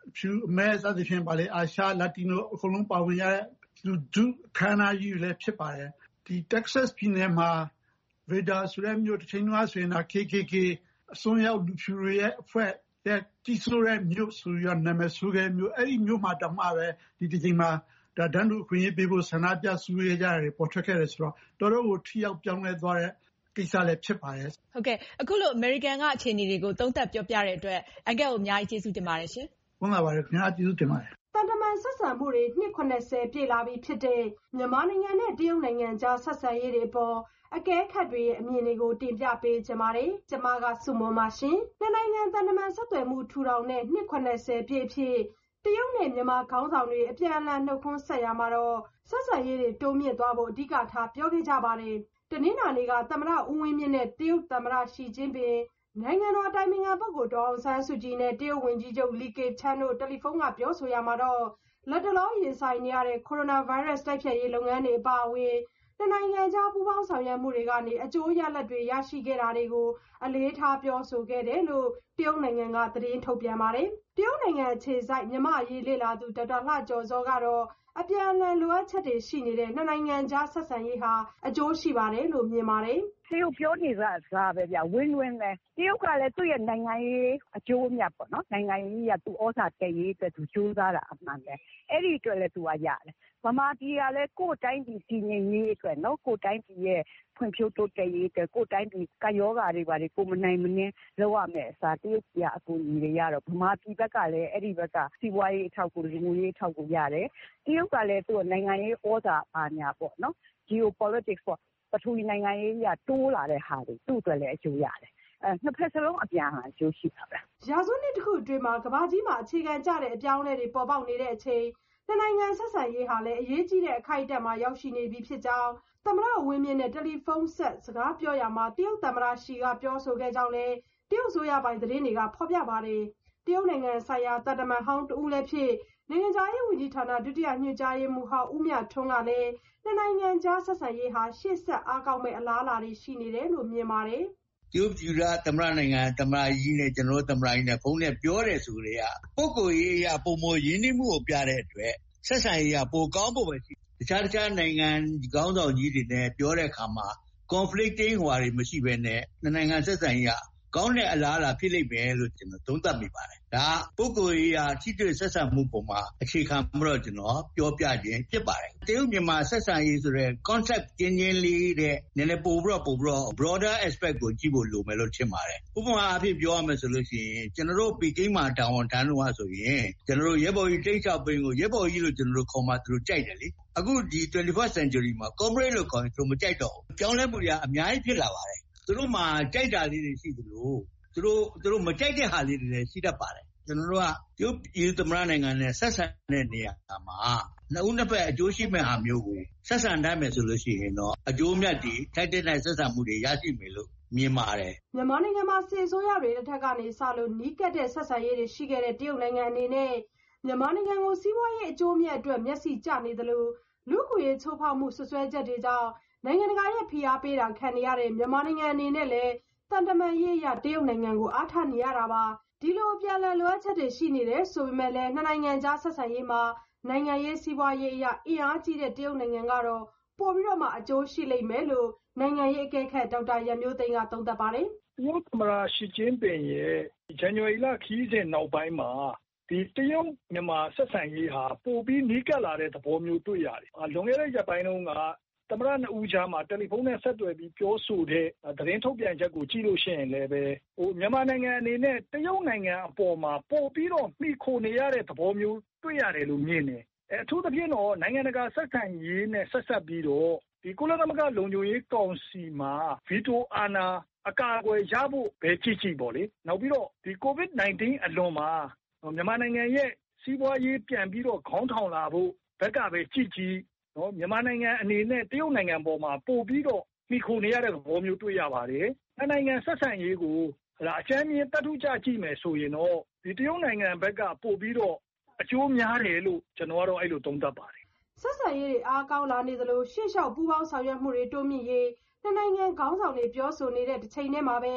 ဖြူအမဲစသဖြင့်ပါလေအာရှလက်တီနိုအကုန်လုံးပါဝင်ရတဲ့လူဒုခန္ဓာကြီးလည်းဖြစ်ပါတယ်ဒီ Texas ပြည်နယ်မှာ Vader ဆိုတဲ့မြို့တစ်ချိန်လုံးဆိုရင် KKK အစွန်းရောက်လူဖြူတွေရဲ့အဖွဲ့ရဲ့ကြီးစိုးတဲ့မြို့ဆိုရနာမည်ဆိုခဲ့မြို့အဲ့ဒီမြို့မှာတမပဲဒီတစ်ချိန်မှာဒါတန်းတူအခွင့်အရေးပေးဖို့ဆန္ဒပြစုဝေးကြရတယ်ပေါ်ထွက်ခဲ့တယ်ဆိုတော့တော်တော်ကိုထိရောက်ပြောင်းလဲသွားတဲ့ကိစ္စလည်းဖြစ်ပါတယ်ဟုတ်ကဲ့အခုလို American ကအခြေအနေတွေကိုသုံးသပ်ပြောပြတဲ့အတွက်အကဲကိုအများကြီးကျေးဇူးတင်ပါတယ်ရှင်ဟုတ်ပါပါတယ်ခင်ဗျာကျေးဇူးတင်ပါတယ်တန်တမန်ဆက်ဆံမှုတွေနှစ်80ပြည့်လာပြီဖြစ်တဲ့မြန်မာနိုင်ငံနဲ့တရုတ်နိုင်ငံကြားဆက်ဆံရေးတွေအပေါ်အကဲခတ်တွေရဲ့အမြင်တွေကိုတင်ပြပေးကြပါတယ်။ကျွန်မကစုမွန်ပါရှင်။နှစ်နိုင်ငံတန်တမန်ဆက်သွယ်မှုထူထောင်တဲ့နှစ်80ပြည့်ဖြစ်တရုတ်နဲ့မြန်မာခေါင်းဆောင်တွေအပြန်အလှန်နှုတ်ခွန်းဆက်ရမှာတော့ဆက်ဆံရေးတွေတိုးမြင့်သွားဖို့အဓိကထားပြောခဲ့ကြပါတယ်။တနင်္လာနေ့ကသမ္မတဦးဝင်းမြင့်နဲ့တရုတ်သမ္မတရှီကျင်းပင်နိုင်ငံတော်အတိုင်ပင်ခံပုဂ္ဂိုလ်ဒေါ်အောင်ဆန်းစုကြည်နဲ့တရုတ်ဝန်ကြီးချုပ်လီကေချန်တို့တယ်လီဖုန်းကပြောဆိုရမှာတော့လက်တလောရင်ဆိုင်နေရတဲ့ကိုရိုနာဗိုင်းရပ်စ်တိုက်ဖျက်ရေးလုပ်ငန်းတွေအပါအဝင်နှစ်နိုင်ငံကြားပူးပေါင်းဆောင်ရွက်မှုတွေကနေအကျိုးရလဒ်တွေရရှိခဲ့တာတွေကိုအလေးထားပြောဆိုခဲ့တယ်လို့တရုတ်နိုင်ငံကသတင်းထုတ်ပြန်ပါတယ်။တရုတ်နိုင်ငံအခြေစိုက်မြန်မာအရေးလေ့လာသူဒေါက်တာလှကျော်စောကတော့အပြန်အလှန်လိုအပ်ချက်တွေရှိနေတဲ့နှစ်နိုင်ငံကြားဆက်ဆံရေးဟာအကျိုးရှိပါတယ်လို့မြင်ပါတယ်။တရုတ်ပြောနေတာပဲဗျဝင်းဝင်းပဲတရုတ်ကလည်းသူ့ရဲ့နိုင်ငံရေးအကျိုးအမြတ်ပေါ့နော်နိုင်ငံရေးကသူဩဇာတည်ရေးအတွက်သူကြိုးစားတာအမှန်ပဲအဲ့ဒီအတွက်လည်းသူကရတယ်ဗမာပြည်ကလည်းကိုယ်တိုင်းပြည်စီငြိမ်ရေးအတွက်နော်ကိုယ်တိုင်းပြည်ရဲ့ဖွံ့ဖြိုးတိုးတက်ရေးအတွက်ကိုယ်တိုင်းပြည်ကယောဂါတွေပါတယ်ကိုမနိုင်မနှင်းလောက်ရမယ်အစားတရုတ်ပြည်အကူအညီတွေရတော့ဗမာပြည်ဘက်ကလည်းအဲ့ဒီဘက်ကစီးပွားရေးအထောက်အကူလူမှုရေးအထောက်အကူရတယ်တရုတ်ကလည်းသူ့နိုင်ငံရေးဩဇာအာဏာပေါ့နော် geopolitics ပေါ့ပထဝီနိုင်ငံရေးကတိုးလာတဲ့ဟာတွေသူ့အတွက်လည်းအကျိုးရတယ်နှစ်ဖက်စလုံးအပြန်အလှန်အကျိုးရှိတာပဲရာစုနှစ်တစ်ခုအတွင်းမှာကမ္ဘာကြီးမှာအခြေခံကျတဲ့အပြောင်းအလဲတွေပေါ်ပေါက်နေတဲ့အချိန်နှစ်နိုင်ငံဆက်ဆံရေးဟာလည်းအရေးကြီးတဲ့အခိုက်အတန့်မှာရောက်ရှိနေပြီဖြစ်ကြောင်းသမ္မတဝင်းမြင့်နဲ့တယ်လီဖုန်းဆက်စကားပြောရမှာတရုတ်သမ္မတရှီကပြောဆိုခဲ့ကြောင်းလည်းတရုတ်ဆိုရပိုင်သတင်းတွေကဖော်ပြပါတယ်တရုတ်နိုင်ငံဆိုင်ရာတမန်ဟောင်းတဦးလည်းဖြစ်နိုင်ငံခြားရေးဝန်ကြီးဌာနဒုတိယညွှန်ကြားရေးမှူးဟောင်းဦးမြထွန်းကလည်းနှစ်နိုင်ငံကြားဆက်ဆံရေးဟာရှေ့ဆက်အားကောင်းမဲ့အလားအလာတွေရှိနေတယ်လို့မြင်ပါတယ်တရုတ်ပြည်ကသမ္မတနိုင်ငံသမ္မတကြီးနဲ့ကျွန်တော်တို့သမ္မတကြီးနဲ့ဖုန်းနဲ့ပြောတယ်ဆိုတဲ့ပုဂ္ဂိုလ်ရေးအရပုံမရင်းနှီးမှုကိုပြတဲ့အတွက်ဆက်ဆံရေးကပိုကောင်းဖို့ပဲရှိတခြားနိုင်ငံခေါင်းဆောင်ကြီးတွေနဲ့ပြောတဲ့အခါမှာ conflicting ဟိုဟာတွေမရှိဘဲနဲ့နိုင်ငံဆက်ဆံရေးကကောင်းတဲ့အလားအလာဖြစ်လိမ့်မယ်လို့ကျွန်တော်သုံးသပ်မိပါတယ်ဒါပုဂ္ဂိုလ်ရေးအထိတွေ့ဆက်ဆံမှုပုံမှာအခြေခံပြီးတော့ကျွန်တော်ပြောပြခြင်းဖြစ်ပါတယ်တရုတ်မြန်မာဆက်ဆံရေးဆိုတဲ့ concept ကျင်းလေးတဲ့နည်းနည်းပို့ပြီးတော့ broader aspect ကိုကြည့်ဖို့လိုမယ်လို့ထင်ပါတယ်ဥပမာအဖြစ်ပြောရမယ်ဆိုလို့ရှိရင်ကျွန်တော်တို့ပီကင်းမှာတာဝန်ထမ်းလို့ဆိုရင်ကျွန်တော်တို့ရဲဘော်ကြီးတိတ်ချပင်းကိုရဲဘော်ကြီးလို့ကျွန်တော်တို့ခေါ်မှသူတို့ကြိုက်တယ်လေအခုဒီ 21st century မှာ corporate လို့ခေါ်ရင်သူတို့မကြိုက်တော့ဘူးကြောင်းလဲမှုတွေကအများကြီးဖြစ်လာပါတယ်သူတို့မှာကြိုက်တာလေးတွေရှိသလိုသူတို့မကြိုက်တဲ့ဟာလေးတွေလည်းရှိတတ်ပါတယ်ကျွန်တော်တို့ကရုပ်ပြည်သမ္မတနိုင်ငံနဲ့ဆက်ဆံတဲ့နေရာမှာနှစ်ဦးနှစ်ဖက်အကျိုးရှိမဲ့ဟာမျိုးကိုဆက်ဆံတတ်မယ်ဆိုလို့ရှိရင်တော့အကျိုးမြတ်တွေထိုက်တဲ့နိုင်ဆက်ဆံမှုတွေရရှိမယ်လို့မြင်ပါတယ်မြန်မာနိုင်ငံမှာစစ်ဆိုးရတွေတစ်ထက်ကနေစလို့နီးကပ်တဲ့ဆက်ဆံရေးတွေရှိခဲ့တဲ့တရုတ်နိုင်ငံအနေနဲ့မြန်မာနိုင်ငံကိုစီးပွားရေးအကျိုးမြတ်အတွက်မျက်စိကျနေသလိုလူ့အခွင့်အရေးချိုးဖောက်မှုဆွဆွဲချက်တွေကြောင့်နိုင်ငံတကာရဲ့ဖိအားပေးတာခံနေရတဲ့မြန်မာနိုင်ငံအနေနဲ့လည်းတန်တမာရေးရတရုတ်နိုင်ငံကိုအားထားနေရတာပါဒီလိုအပြန်အလှန်လိုအပ်ချက်တွေရှိနေတယ်ဆိုပေမဲ့လည်းနှစ်နိုင်ငံကြားဆက်ဆံရေးမှာနိုင်ငံရေးစီးပွားရေးအရအင်အားကြီးတဲ့တရုတ်နိုင်ငံကတော့ပိုပြီးတော့မှအကျိုးရှိလိမ့်မယ်လို့နိုင်ငံရေးအကဲခတ်ဒေါက်တာရန်မျိုးသိန်းကသုံးသပ်ပါတယ်တရုတ်သမ္မတရှီကျင်းပင်ရဲ့ဇန်နဝါရီလခီးစဉ်နောက်ပိုင်းမှာဒီတရုတ်မြန်မာဆက်ဆံရေးဟာပိုပြီးနီးကပ်လာတဲ့သဘောမျိုးတွေ့ရတယ်လွန်ခဲ့တဲ့ရက်ပိုင်းတုန်းကသမ္မတနှစ်ဦးကြားမှာတယ်လီဖုန်းနဲ့ဆက်သွယ်ပြီးပြောဆိုတဲ့သတင်းထုတ်ပြန်ချက်ကိုကြည့်လို့ရှိရင်လည်းပဲမြန်မာနိုင်ငံအနေနဲ့တရုတ်နိုင်ငံအပေါ်မှာပို့ပြီးတော့မှီခိုနေရတဲ့သဘောမျိုးတွေ့ရတယ်လို့မြင်တယ်အထူးသဖြင့်တော့နိုင်ငံတကာဆက်ဆံရေးနဲ့ဆက်ဆက်ပြီးတော့ဒီကုလသမဂ္ဂလုံခြုံရေးကောင်စီမှာဗီတိုအာဏာအကာအကွယ်ရဖို့ပဲကြည့်ပေါ့လေနောက်ပြီးတော့ဒီ COVID-19 အလွန်မှာမြန်မာနိုင်ငံရဲ့စီးပွားရေးပြန်ပြီးတော့ခေါင်းထောင်လာဖို့ဘက်ကပဲကြည့်နော်မြန်မာနိုင်ငံအနေနဲ့တရုတ်နိုင်ငံပေါ်မှာပို့ပြီးတော့မိခိုနေရတဲ့သဘောမျိုးတွေ့ရပါတယ်။နိုင်ငံဆက်ဆံရေးကိုအကြမ်းမြင်တတ်ထူးကြကြည့်မယ်ဆိုရင်တော့ဒီတရုတ်နိုင်ငံဘက်ကပို့ပြီးတော့အကျိုးများတယ်လို့ကျွန်တော်ကတော့အဲ့လိုသုံးသပ်ပါတယ်။ဆက်ဆံရေးတွေအားကောင်းလာနေသလိုရှေ့လျှောက်ပူးပေါင်းဆောင်ရွက်မှုတွေတိုးမြင့်ရေးနှစ်နိုင်ငံခေါင်းဆောင်တွေပြောဆိုနေတဲ့တစ်ချိန်တည်းမှာပဲတ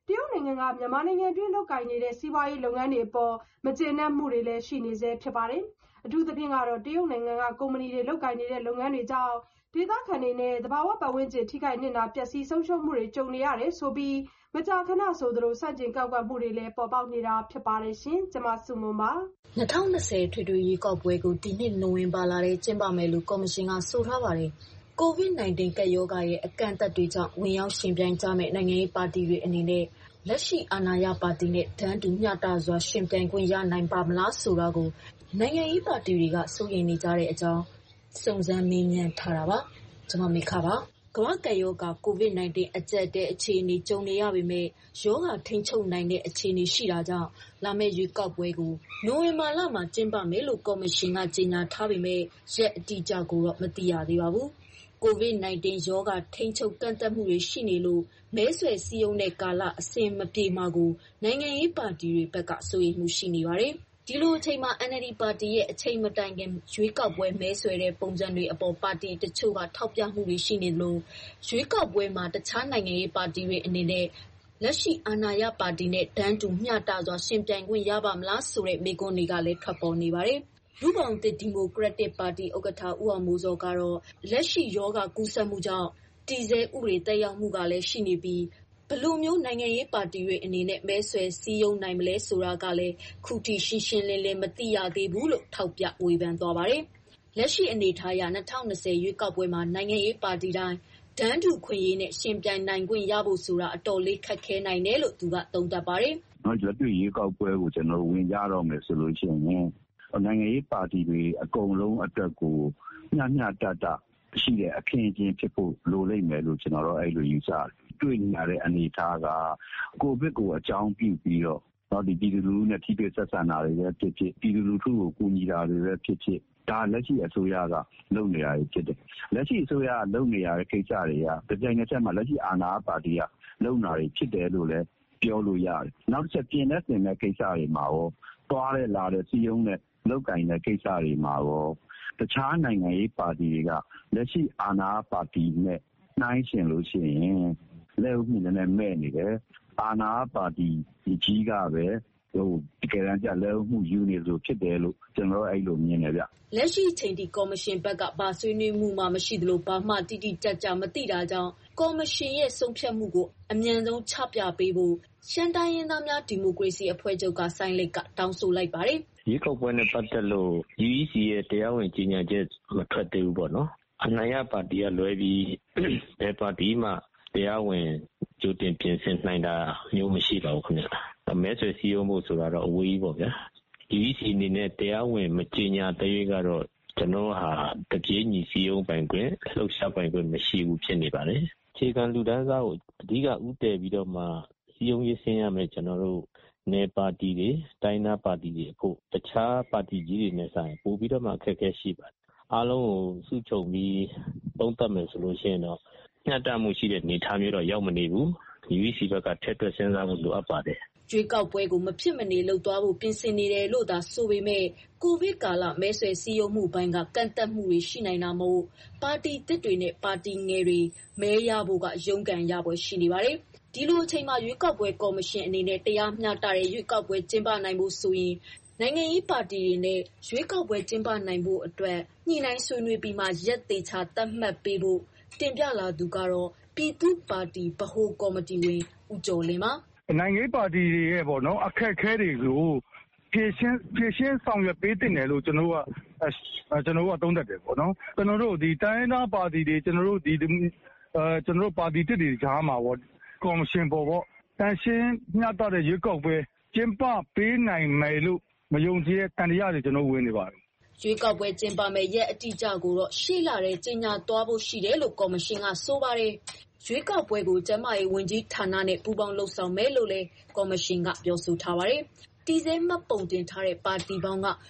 တရုတ်နိုင်ငံကမြန်မာနိုင်ငံတွင်းလုပ်ကိုင်နေတဲ့စီးပွားရေးလုပ်ငန်းတွေအပေါ်မကျေနပ်မှုတွေလည်းရှိနေဆဲဖြစ်ပါတယ်။အထူးသဖြင့်ကတော့တရုတ်နိုင်ငံကကုမ္ပဏီတွေလုပ်ကိုင်နေတဲ့လုပ်ငန်းတွေကြောင့်ဒေသခံတွေနဲ့သဘာဝပတ်ဝန်းကျင်ထိခိုက်နစ်နာပျက်စီးဆုံးရှုံးမှုတွေကြုံနေရတယ်ဆိုပြီးမကြာခဏဆိုသလိုဆန့်ကျင်ကန့်ကွက်မှုတွေလည်းပေါ်ပေါက်နေတာဖြစ်ပါတယ်ရှင်။ကျွန်မစုမွန်ပါ။2020ထွေထွေရွေးကောက်ပွဲကိုဒီနှစ်နိုဝင်ဘာလထဲကျင်းပမယ်လို့ကော်မရှင်ကဆိုထားပါတယ်။ COVID-19 ကပ်ရောဂါရဲ့အကန့်အသတ်တွေကြောင့်ဝင်ရောက်ရှင်ပြိုင်ကြမဲ့နိုင်ငံရေးပါတီတွေအနေနဲ့လက်ရှိအာဏာရပါတီနဲ့တန်းတူမျှတစွာရှင်ပြိုင်ခွင့်ရနိုင်ပါမလားဆိုတာကိုနိုင်ငံရေးပါတီတွေကစိုးရိမ်နေကြတဲ့အကြောင်းစုံစမ်းမေးမြန်းထားတာပါ။ကျွန်မမေခပါ။ကမ္ဘာ့ကပ်ရောဂါ COVID-19 အကျပ်တဲ့အခြေအနေကြုံနေရပေမဲ့ရောဂါထိန်းချုပ်နိုင်တဲ့အခြေအနေရှိတာကြောင့်လာမယ့်ရွေးကောက်ပွဲကိုနိုဝင်ဘာလမှာကျင်းပမယ်လို့ကော်မရှင်ကကြေညာထားပေမဲ့ရက်အတိအကျကိုတော့မသိရသေးပါဘူး။ COVID-19 ရောဂါထိန်းချုပ်ကန့်သတ်မှုတွေရှိနေလို့မဲဆွယ်စည်းရုံးတဲ့ကာလအဆင်မပြေမှာကိုနိုင်ငံရေးပါတီတွေဘက်ကစိုးရိမ်မှုရှိနေပါတယ်။ဒီလိုအချိန်မှာ NLD ပါတီရဲ့အချိန်မတိုင်ခင်ရွေးကောက်ပွဲမဲဆွယ်တဲ့ပုံစံတွေအပေါ်ပါတီတချို့ကထောက်ပြမှုတွေရှိနေလို့ရွေးကောက်ပွဲမှာတခြားနိုင်ငံရေးပါတီတွေအနေနဲ့လက်ရှိအာဏာရပါတီနဲ့တန်းတူမျှတစွာရှင်ပြိုင်ခွင့်ရပါမလားဆိုတဲ့မေးခွန်းတွေကလည်းထွက်ပေါ်နေပါတယ်။လူ့ဘောင်သစ်ဒီမိုကရက်တစ်ပါတီဥက္ကဋ္ဌဦးအောင်မိုးဇော်ကတော့လက်ရှိရောဂါကူးစက်မှုကြောင့်တည်ဆဲဥပဒေသက်ရောက်မှုကလည်းရှိနေပြီးဘယ်လိုမျိုးနိုင်ငံရေးပါတီတွေအနေနဲ့မဲဆွယ်စည်းရုံးနိုင်မလဲဆိုတာကလည်းခုထိရှင်းရှင်းလင်းလင်းမသိရသေးဘူးလို့ထောက်ပြဝေဖန်သွားပါတယ်။လက်ရှိအနေအထားအရ2020ရွေးကောက်ပွဲမှာနိုင်ငံရေးပါတီတိုင်းတန်းတူခွင့်ရေးနဲ့ရှင်ပြိုင်နိုင်ခွင့်ရဖို့ဆိုတာအတော်လေးခက်ခဲနိုင်တယ်လို့သူကသုံးသပ်ပါတယ်။လက်တွေ့ရွေးကောက်ပွဲကိုကျွန်တော်ဝင်ကြတော့မယ်ဆိုလို့ရှိရင်နိုင်ငံရေးပါတီတွေအကုန်လုံးအတွက်ကိုမျှမျှတတရှိတဲ့အခင်းအကျင်းဖြစ်ဖို့လိုလိမ့်မယ်လို့ကျွန်တော်တို့အဲ့လိုယူဆတယ်။တွေ့နေရတဲ့အနေအထားကကိုဗစ်ကိုအကြောင်းပြုပြီးတော့ဒီပြည်သူလူထုနဲ့ထိတွေ့ဆက်ဆံတာတွေပဲဖြစ်ဖြစ်ပြည်သူလူထုကိုကူညီတာတွေပဲဖြစ်ဖြစ်ဒါလက်ရှိအစိုးရကလုပ်နေတာဖြစ်တယ်။လက်ရှိအစိုးရကလုပ်နေရတဲ့ကိစ္စတွေကကြိုင်တဲ့ချက်မှာလက်ရှိအာဏာပါတီကလုပ်နေတာတွေဖြစ်တယ်လို့လည်းပြောလို့ရတယ်။နောက်တစ်ချက်ပြင်တဲ့တင်တဲ့ကိစ္စတွေမှာရောသွားတဲ့လာတဲ့စီယုံနဲ့လောက်ကင်တဲ့ကိစ္စတွေမှာရောတခြားနိုင်ငံရေးပါတီတွေကလက်ရှိအာဏာပါတီနဲ့နှိုင်းယှဉ်လို့ရှိရင်လက်ဥမှုနဲ့မဲ့နေတယ်အာဏာပါတီကြီးကပဲတကယ်တမ်းကျလက်ဥမှုယူနေလို့ဖြစ်တယ်လို့ကျွန်တော်အဲ့လိုမြင်တယ်ဗျလက်ရှိချိန်ထိကော်မရှင်ဘက်ကဘာဆွေးနွေးမှုမှမရှိသလိုဘာမှတိတိကျကျမသိတာကြောင့်ကော်မရှင်ရဲ့ဆုံးဖြတ်မှုကိုအမြန်ဆုံးချပြပေးဖို့ရှမ်းတိုင်းရင်းသားများဒီမိုကရေစီအဖွဲ့ချုပ်ကဆိုင်းလက်ကတောင်းဆိုလိုက်ပါတယ်ရွေးကောက်ပွဲနဲ့ပတ်သက်လို့ UEC ရဲ့တရားဝင်ကြေညာချက်မထွက်သေးဘူးပေါ့နော်အနိုင်ရပါတီကလွဲပြီးဘယ်ပါတီမှတရားဝင်ကြိုတင်ပြင်ဆင်နိုင်တာမျိုးမရှိပါဘူးခင်ဗျမဲဆွယ်စည်းရုံးဖို့ဆိုတာတော့အဝေးကြီးပေါ့ဗျာ UEC အနေနဲ့တရားဝင်မကြေညာသေးရကတော့ကျွန်တော်ဟာတပြေးညီစည်းရုံးပိုင်ခွင့်လှုပ်ရှားပိုင်ခွင့်မရှိဘူးဖြစ်နေပါတယ်ခြေခံလူတန်းစားကိုအဓိကဥတည်ပြီးတော့မှစည်းရုံးရေးဆင်းရမယ်ကျွန်တော်တို့နယ်ပါတီတွေတိုင်းသားပါတီတွေအခုတခြားပါတီကြီးတွေနဲ့ဆိုင်ပို့ပြီးတော့မှအခက်အခဲရှိပါတယ်အားလုံးကိုစုချုပ်ပြီးသုံးသပ်မယ်ဆိုလို့ရှိရင်တော့ညှတမှုရှိတဲ့အနေအထားမျိုးတော့ရောက်မနေဘူး UEC ဘက်ကထက်သွက်စဉ်းစားဖို့လိုအပ်ပါတယ်ကျွေးကောက်ပွဲကိုမဖြစ်မနေလှုပ်သွားဖို့ပြင်ဆင်နေတယ်လို့သာဆိုပေမဲ့ကိုဗစ်ကာလမဲဆွယ်စည်းရုံးမှုပိုင်းကကန့်သတ်မှုတွေရှိနိုင်တာမို့ပါတီတစ်တွေနဲ့ပါတီငယ်တွေမဲရဖို့ကရုန်းကန်ရပွဲရှိနေပါတယ်ဒီလိုအချိန်မှာရွေးကောက်ပွဲကော်မရှင်အနေနဲ့တရားမျှတတဲ့ရွေးကောက်ပွဲကျင်းပနိုင်ဖို့ဆိုရင်နိုင်ငံရေးပါတီတွေနဲ့ရွေးကောက်ပွဲကျင်းပနိုင်ဖို့အတွက်ညှိနှိုင်းဆွေးနွေးပြီးမှရက်သေးချာသတ်မှတ်ပေးဖို့တင်ပြလာသူကတော့ပြည်သူ့ပါတီဗဟိုကော်မတီဝင်ဦးကျော်လင်းပါနိုင်ငံရေးပါတီတွေရဲ့ပေါ့နော်အခက်အခဲတွေကိုဖြည့်ရှင်းဆောင်ရွက်ပေးတင်တယ်လို့ကျွန်တော်ကသုံးသပ်တယ်ပေါ့နော်ကျွန်တော်တို့ဒီတိုင်းသားပါတီတွေကျွန်တော်တို့ပါတီတစ်တွေကြားမှာပေါ့ကော်မရှင်ပေါ်ပေါ့တန်ရှင်းမျှတတဲ့ရွေးကောက်ပွဲကျင်းပပေးနိုင်မယ်လို့မယုံကြည်တဲ့တန်တရားတွေကျွန်တော်ဝင်နေပါတယ်ရွေးကောက်ပွဲကျင်းပမယ်ရက်အတိအကျကိုတော့ရှေ့လာတဲ့ကြေညာသွားဖို့ရှိတယ်လို့ကော်မရှင်ကဆိုပါတယ်ရွေးကောက်ပွဲကိုကျန်းမာရေးဝန်ကြီးဌာနနဲ့ပူးပေါင်းလှုပ်ဆောင်မယ်လို့လည်းကော်မရှင်ကပြောဆိုထားပါတယ်။တည်ဆဲမှတ်ပုံတင်ထားတဲ့ပါတီပေါင်းက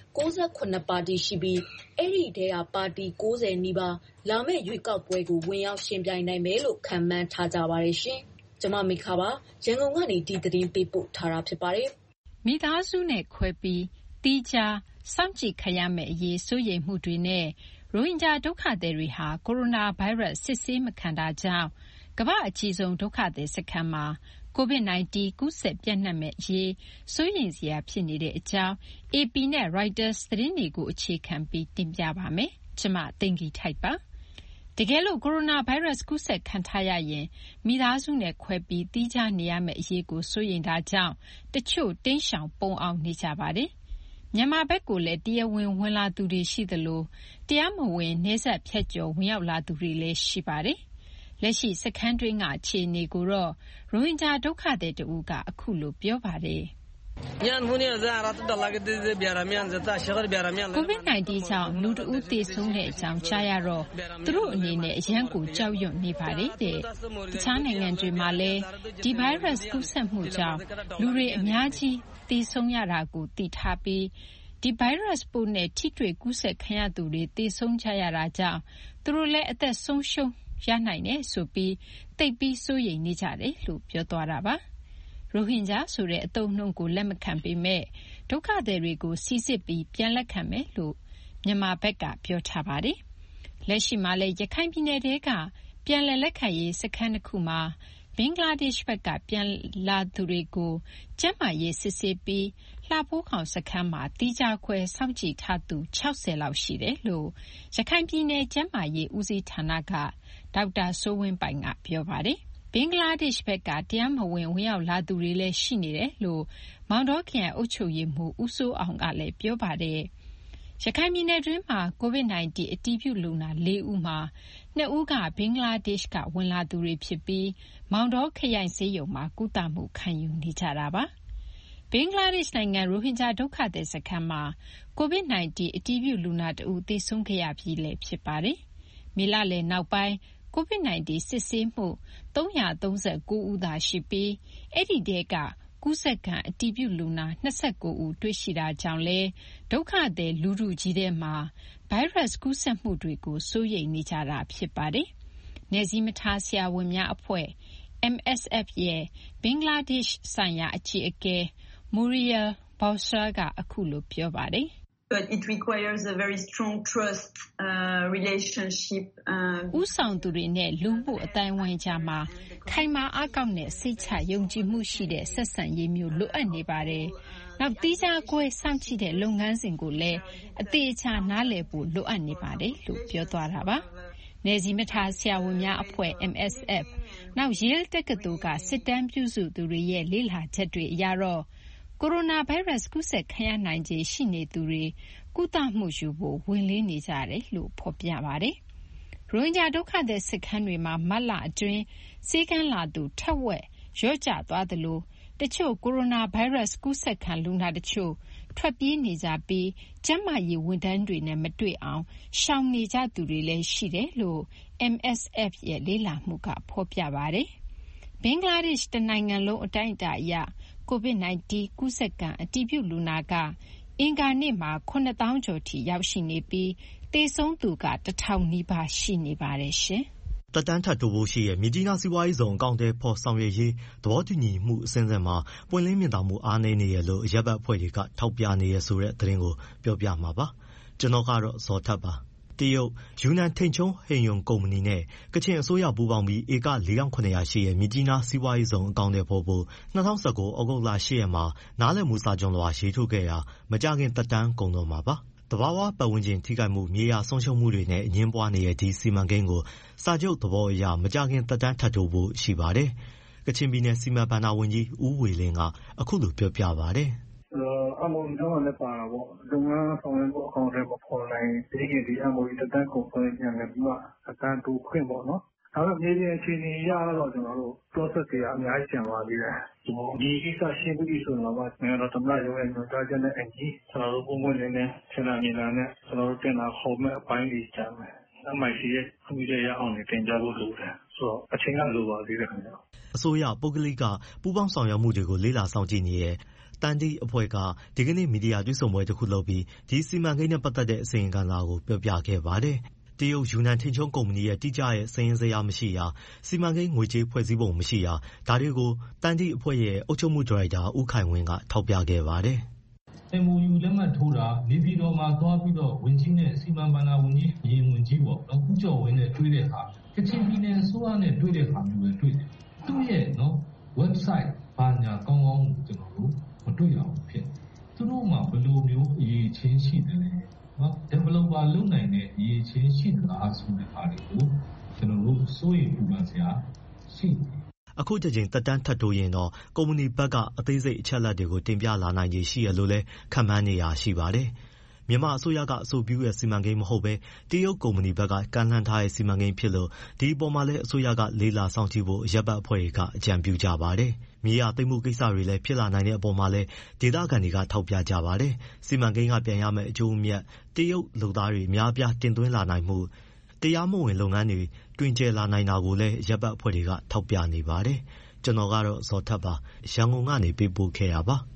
68ပါတီရှိပြီးအဲ့ဒီထဲကပါတီ90နီးပါးလာမယ့်ရွေးကောက်ပွဲကိုဝင်ရောက်ရှင်ပြိုင်နိုင်မယ်လို့ခန့်မှန်းထားကြပါတယ်ရှင်။ကျွန်မမိခပါရန်ကုန်ကနေဒီသတင်းပေးပို့ထားတာဖြစ်ပါတယ်။မိသားစုနဲ့ခွဲပြီးတီးခြားစောင့်ကြည့်ခံရမယ့်အရေးစိုးရိမ်မှုတွေနဲ့ရိုဟင်ဂျာဒုက္ခသည်တွေဟာကိုရိုနာဗိုင်းရပ်စ်စစ်ဆေးမခံတာကြောင့်ကမ္ဘာ့အကြီးဆုံးဒုက္ခသည်စခန်းမှာ COVID-19 ကူးစက်ပြန့်နှံ့မဲ့အရေးစိုးရိမ်စရာဖြစ်နေတဲ့အကြောင်း AP နဲ့ Reuters သတင်းတွေကိုအခြေခံပြီးတင်ပြပါမယ်။ကျွန်မသိင်္ဂီထိုက်ပါ။တကယ်လို့ကိုရိုနာဗိုင်းရပ်စ်ကူးစက်ခံထားရရင်မိသားစုနဲ့ခွဲပြီးသီးခြားနေရမယ့်အရေးကိုစိုးရိမ်တာကြောင့်တချို့တိမ်းရှောင်ပုန်းအောင်နေကြပါတယ်။မြန်မာဘက်ကိုလည်းတရားဝင်လာသူတွေရှိသလိုတရားမဝင်နယ်စပ်ဖြတ်ကျော်ဝင်ရောက်လာသူတွေလည်းရှိပါတယ်။လက်ရှိစခန်းတွင်းကအခြေအနေကိုတော့ရိုဟင်ဂျာဒုက္ခသည်တဦးကအခုလိုပြောပါတယ်။ COVID-19 ကြောင့်လူတဦးသေဆုံးတဲ့အကြောင်းကြားရတော့သူတို့အနေနဲ့အရန်ကိုကြောက်ရွံ့နေပါတယ်တဲ့။တခြားနိုင်ငံတွေမှာလည်းဒီဗိုင်းရပ်စ်ကူးစက်မှုကြောင့်လူတွေအများကြီးသေဆုံးရတာကိုသိထားပြီးဒီဗိုင်းရပ်စ်ပိုးနဲ့ထိတွေ့ကူးစက်ခံရသူတွေသေဆုံးကြရတာကြောင့်သူတို့လည်းအသက်ဆုံးရှုံးရနိုင်တယ်ဆိုပြီးသိပ်ပြီးစိုးရိမ်နေကြတယ်လို့ပြောသွားတာပါ။ရိုဟင်ဂျာဆိုတဲ့အသုံးအနှုန်းကိုလက်မခံပေမဲ့ဒုက္ခသည်တွေကိုစိစစ်ပြီးပြန်လက်ခံမယ်လို့မြန်မာဘက်ကပြောထားပါတယ်။လက်ရှိမှာလည်းရခိုင်ပြည်နယ်တဲကပြန်လည်လက်ခံရေးစခန်းတစ်ခုမှာဘင်္ဂလားဒေ့ရှ်ဘက်ကပြန်လာသူတွေကိုကျန်းမာရေးစစ်ဆေးပြီးလှဖိုးခေါင်စခန်းမှာတီးခြားခွဲစောင့်ကြည့်ထားသူ60လောက်ရှိတယ်လို့ရခိုင်ပြည်နယ်ကျန်းမာရေးဦးစီးဌာနကဒေါက်တာစိုးဝင်းပိုင်ကပြောပါတယ်။ဘင်္ဂလားဒေ့ရှ်ဘက်ကတရားမဝင်ဝင်ရောက်လာသူတွေလည်းရှိနေတယ်လို့မောင်တောခရိုင်အုပ်ချုပ်ရေးမှူးဦးစိုးအောင်ကလည်းပြောပါတယ်။ရခိုင်ပြည်နယ်တွင်းမှာ COVID-19 အတည်ပြုလူနာ4ဦးမှာ2ဦးကဘင်္ဂလားဒေ့ရှ်ကဝင်လာသူတွေဖြစ်ပြီးမောင်တောခရိုင်ဆေးရုံမှာကုသမှုခံယူနေကြတာပါ။ဘင်္ဂလားဒေ့ရှ်နိုင်ငံရိုဟင်ဂျာဒုက္ခသည်စခန်းမှာ COVID-19 အတည်ပြုလူနာတဦးသေဆုံးခဲ့ရပြီးလည်းဖြစ်ပါတယ်။မေလလယ်နောက်ပိုင်းCOVID-19 စစ်ဆေးမှု339ဦးသာရှိပြီးအဲ့ဒီတဲကကူးစက်ခံအတည်ပြုလူနာ29ဦးတွေ့ရှိတာကြောင့်လဲဒုက္ခသည်လူထုကြီးထဲမှာဗိုင်းရပ်စ်ကူးစက်မှုတွေကိုစိုးရိမ်နေကြတာဖြစ်ပါတယ်။နယ်စည်းမထားဆရာဝန်များအဖွဲ့ MSF ရဲ့ဘင်္ဂလားဒေ့ရှ်ဆိုင်ရာအကြီးအကဲ Muriel Bowser ကအခုလိုပြောပါတယ်။ But it requires a very strong trust relationship. ဦးဆောင်သူတွေနဲ့လူမှုအတိုင်းဝိုင်းကြားမှာခိုင်မာအားကောင်းတဲ့စိတ်ချယုံကြည်မှုရှိတဲ့ဆက်ဆံရေးမျိုးလိုအပ်နေပါတယ်။နောက်တိကျကွယ်စောင့်ကြည့်တဲ့လုပ်ငန်းစဉ်ကိုလည်းအသေးချာနားလည်ဖို့လိုအပ်နေပါတယ်လို့ပြောသွားတာပါ။နယ်စည်းမထားဆရာဝန်များအဖွဲ့ MSF နောက် Yale တက္ကသိုလ်ကစစ်တမ်းပြုစုသူတွေရဲ့လေ့လာချက်တွေအရတော့ကိုရိုနာဗိုင်းရပ်စ်ကူးစက်ခံရနိုင်ခြေရှိနေသူတွေကုသမှုယူဖို့ဝန်လေးနေကြတယ်လို့ဖော်ပြပါတယ်။ရိုဟင်ဂျာဒုက္ခသည်စခန်းတွေမှာမတ်လအတွင်းစေကန်းလာသူထက်ဝက်လျော့ကျသွားသလိုတချို့ကိုရိုနာဗိုင်းရပ်စ်ကူးစက်ခံလူနာတချို့ထွက်ပြေးနေကြပြီးကျန်းမာရေးဝန်ထမ်းတွေနဲ့မတွေ့အောင်ရှောင်နေကြသူတွေလည်းရှိတယ်လို့ MSF ရဲ့လေ့လာမှုကဖော်ပြပါတယ်။ဘင်္ဂလားဒေ့ရှ်တနိုင်ငံလုံးအတိုင်းအတာအရCOVID-19 ကူးစက်ခံအတည်ပြုလူနာကအင်္ဂါနေ့မှာ9,000 ကျော်ထိရောက်ရှိနေပြီးသေဆုံးသူက1,000 နီးပါးရှိနေပါတယ်ရှင်။တက်တန်းထပ်တိုးဖို့ရှိရဲ့မြစ်ကြီးနားစီးပွားရေးဇုံအကောင့်ထဲပေါ်ဆောင်ရွက်ရေးသဘောတူညီမှုအစဉ်အဆက်မှာပွင့်လင်းမြင်သာမှုအားနည်းနေရလို့ရပ်ဘက်အဖွဲ့တွေကထောက်ပြနေရဆိုတဲ့သတင်းကိုပြောပြမှာပါ။ကျွန်တော်ကတော့ဇော်ထက်ပါ။တရုတ်ယူနန်ထိန်ချုံဟိန်ယုံကုမ္ပဏီနဲ့ကချင်အစိုးရပူးပေါင်းပြီးဧက4,900ရှိရဲ့မြစ်ကြီးနားစီးပွားရေးဇုံအကောင့်ထဲပေါ်ဖို့2019ဩဂုတ်လ10ရက်မှာနားလည်မှုစာချုပ်လွှာရေးထိုးခဲ့ရာမကြခင်သက်တမ်းကုန်တော့မှာပါ။သဘာဝပတ်ဝန်းကျင်ထိခိုက်မှုမြေယာဆုံးရှုံးမှုတွေနဲ့အငြင်းပွားနေတဲ့ဒီစီမံကိန်းကိုစာချုပ်သဘောအရမကြခင်သက်တမ်းထပ်တိုးဖို့ရှိပါတယ်။ကချင်ပြည်နယ်စီမံဘဏ္ဍာဝန်ကြီးဦးဝေလင်းကအခုလိုပြောပြပါတယ်။ MOU ထဲမှာလည်းပါတာပေါ့လုပ်ငန်းဆောင်ရွက်ဖို့အကောင့်ထဲမပေါ်နိုင်သေးခင်ဒီ MOU သက်တမ်းကုန်ဆုံးပြန်လည်းပြီးမှသက်တမ်းတိုးခွင့်ပေါ့နော်။ဒါပေမဲ့မြေပြင်အခြေအနေအရတော့ကျွန်တော်တို့ process တွေကအများကြီးကျန်ပါသေးတယ်။ဒီကိစ္စရှင်းပြီးဆိုတော့နိုင်ငံတော်သမ္မတရုံးရဲ့ညွှန်ကြားချက်နဲ့အညီကျွန်တော်တို့ပုံမှန်လေးနဲ့ဆန္ဒမြင်တာနဲ့ကျွန်တော်တို့တင်တာခေါ်မဲ့အပိုင်းတွေကျန်မယ်။ MIC ရဲ့ခွင့်ပြုချက်ရအောင်နေတင်ကြဖို့လိုတယ်ဆိုတော့အချိန်ကလိုပါသေးတယ်ခင်ဗျ။အစိုးရပုဂ္ဂလိကပူးပေါင်းဆောင်ရွက်မှုတွေကိုလေ့လာစောင့်ကြည့်နေတဲ့တန်တီအဖွဲ့ကဒီကနေ့မီဒီယာတွေ့ဆုံပွဲတစ်ခုလုပ်ပြီးဒီစီမံကိန်းနဲ့ပတ်သက်တဲ့အစီရင်ခံစာကိုပြောပြခဲ့ပါတယ်။တရုတ်ယူနန်ထိန်ချုံကုမ္ပဏီရဲ့တိကျရဲ့စာရင်းဇယားမရှိရာစီမံကိန်းငွေကြေးဖွဲ့စည်းပုံမရှိရာဒါတွေကိုတန်တီအဖွဲ့ရဲ့အုပ်ချုပ်မှုဒါရိုက်တာဦးခိုင်ဝင်းကထောက်ပြခဲ့ပါတယ်။ MOU လက်မှတ်ထိုးတာနေပြည်တော်မှာသွားပြီးတော့ဝန်ကြီးနဲ့စီမံဘဏ္ဍာဝန်ကြီးအရင်ဝန်ကြီးပေါ့နော်ဦးကျော်ဝင်းနဲ့တွေ့တဲ့ဟာကချင်ပြည်နယ်အစိုးရနဲ့တွေ့တဲ့ဟာမျိုးပဲတွေ့တယ်။သူ့ရဲ့ website ဘာညာကောင်းကောင်းကျွန်တော်တို့မတွေ့ရဘူးဖြစ်သူတို့မှာဘယ်လိုမျိုးအရေးချင်းရှိတယ်လဲနော် developer လုပ်နိုင်တဲ့အရေးချင်းရှိသလားဆိုတဲ့အားတွေကိုကျွန်တော်တို့စိုးရိမ်ပူပန်စရာရှိတယ်အခုကြိမ်တက်တန်းထပ်တိုးရင်တော့ကုမ္ပဏီဘက်ကအသေးစိတ်အချက်အလက်တွေကိုတင်ပြလာနိုင်ခြေရှိရလို့လဲခန့်မှန်းနေရရှိပါတယ်မြန်မာအစိုးရကအဆိုပြုတဲ့စီမံကိန်းမဟုတ်ပဲတရုတ်ကုမ္ပဏီဘက်ကကမ်းလှမ်းထားတဲ့စီမံကိန်းဖြစ်လို့ဒီအပေါ်မှာလည်းအစိုးရကလေးလာစောင့်ကြည့်ဖို့ရပ်ပတ်အဖွဲ့တွေကအကြံပြုကြပါတယ်။မြေယာသိမ်းမှုကိစ္စတွေလည်းဖြစ်လာနိုင်တဲ့အပေါ်မှာလည်းဒေသခံတွေကထောက်ပြကြပါတယ်။စီမံကိန်းကပြန်ရမယ့်အကျိုးအမြတ်တရုတ်လုပ်သားတွေအများပြားတင်သွင်းလာနိုင်မှုတရားမဝင်လုပ်ငန်းတွေတွင်ကျယ်လာနိုင်တာကိုလည်းရပ်ပတ်အဖွဲ့တွေကထောက်ပြနေပါတယ်။ကျွန်တော်ကတော့ဇော်ထက်ပါရန်ကုန်ကနေပေးပို့ခဲ့ရပါ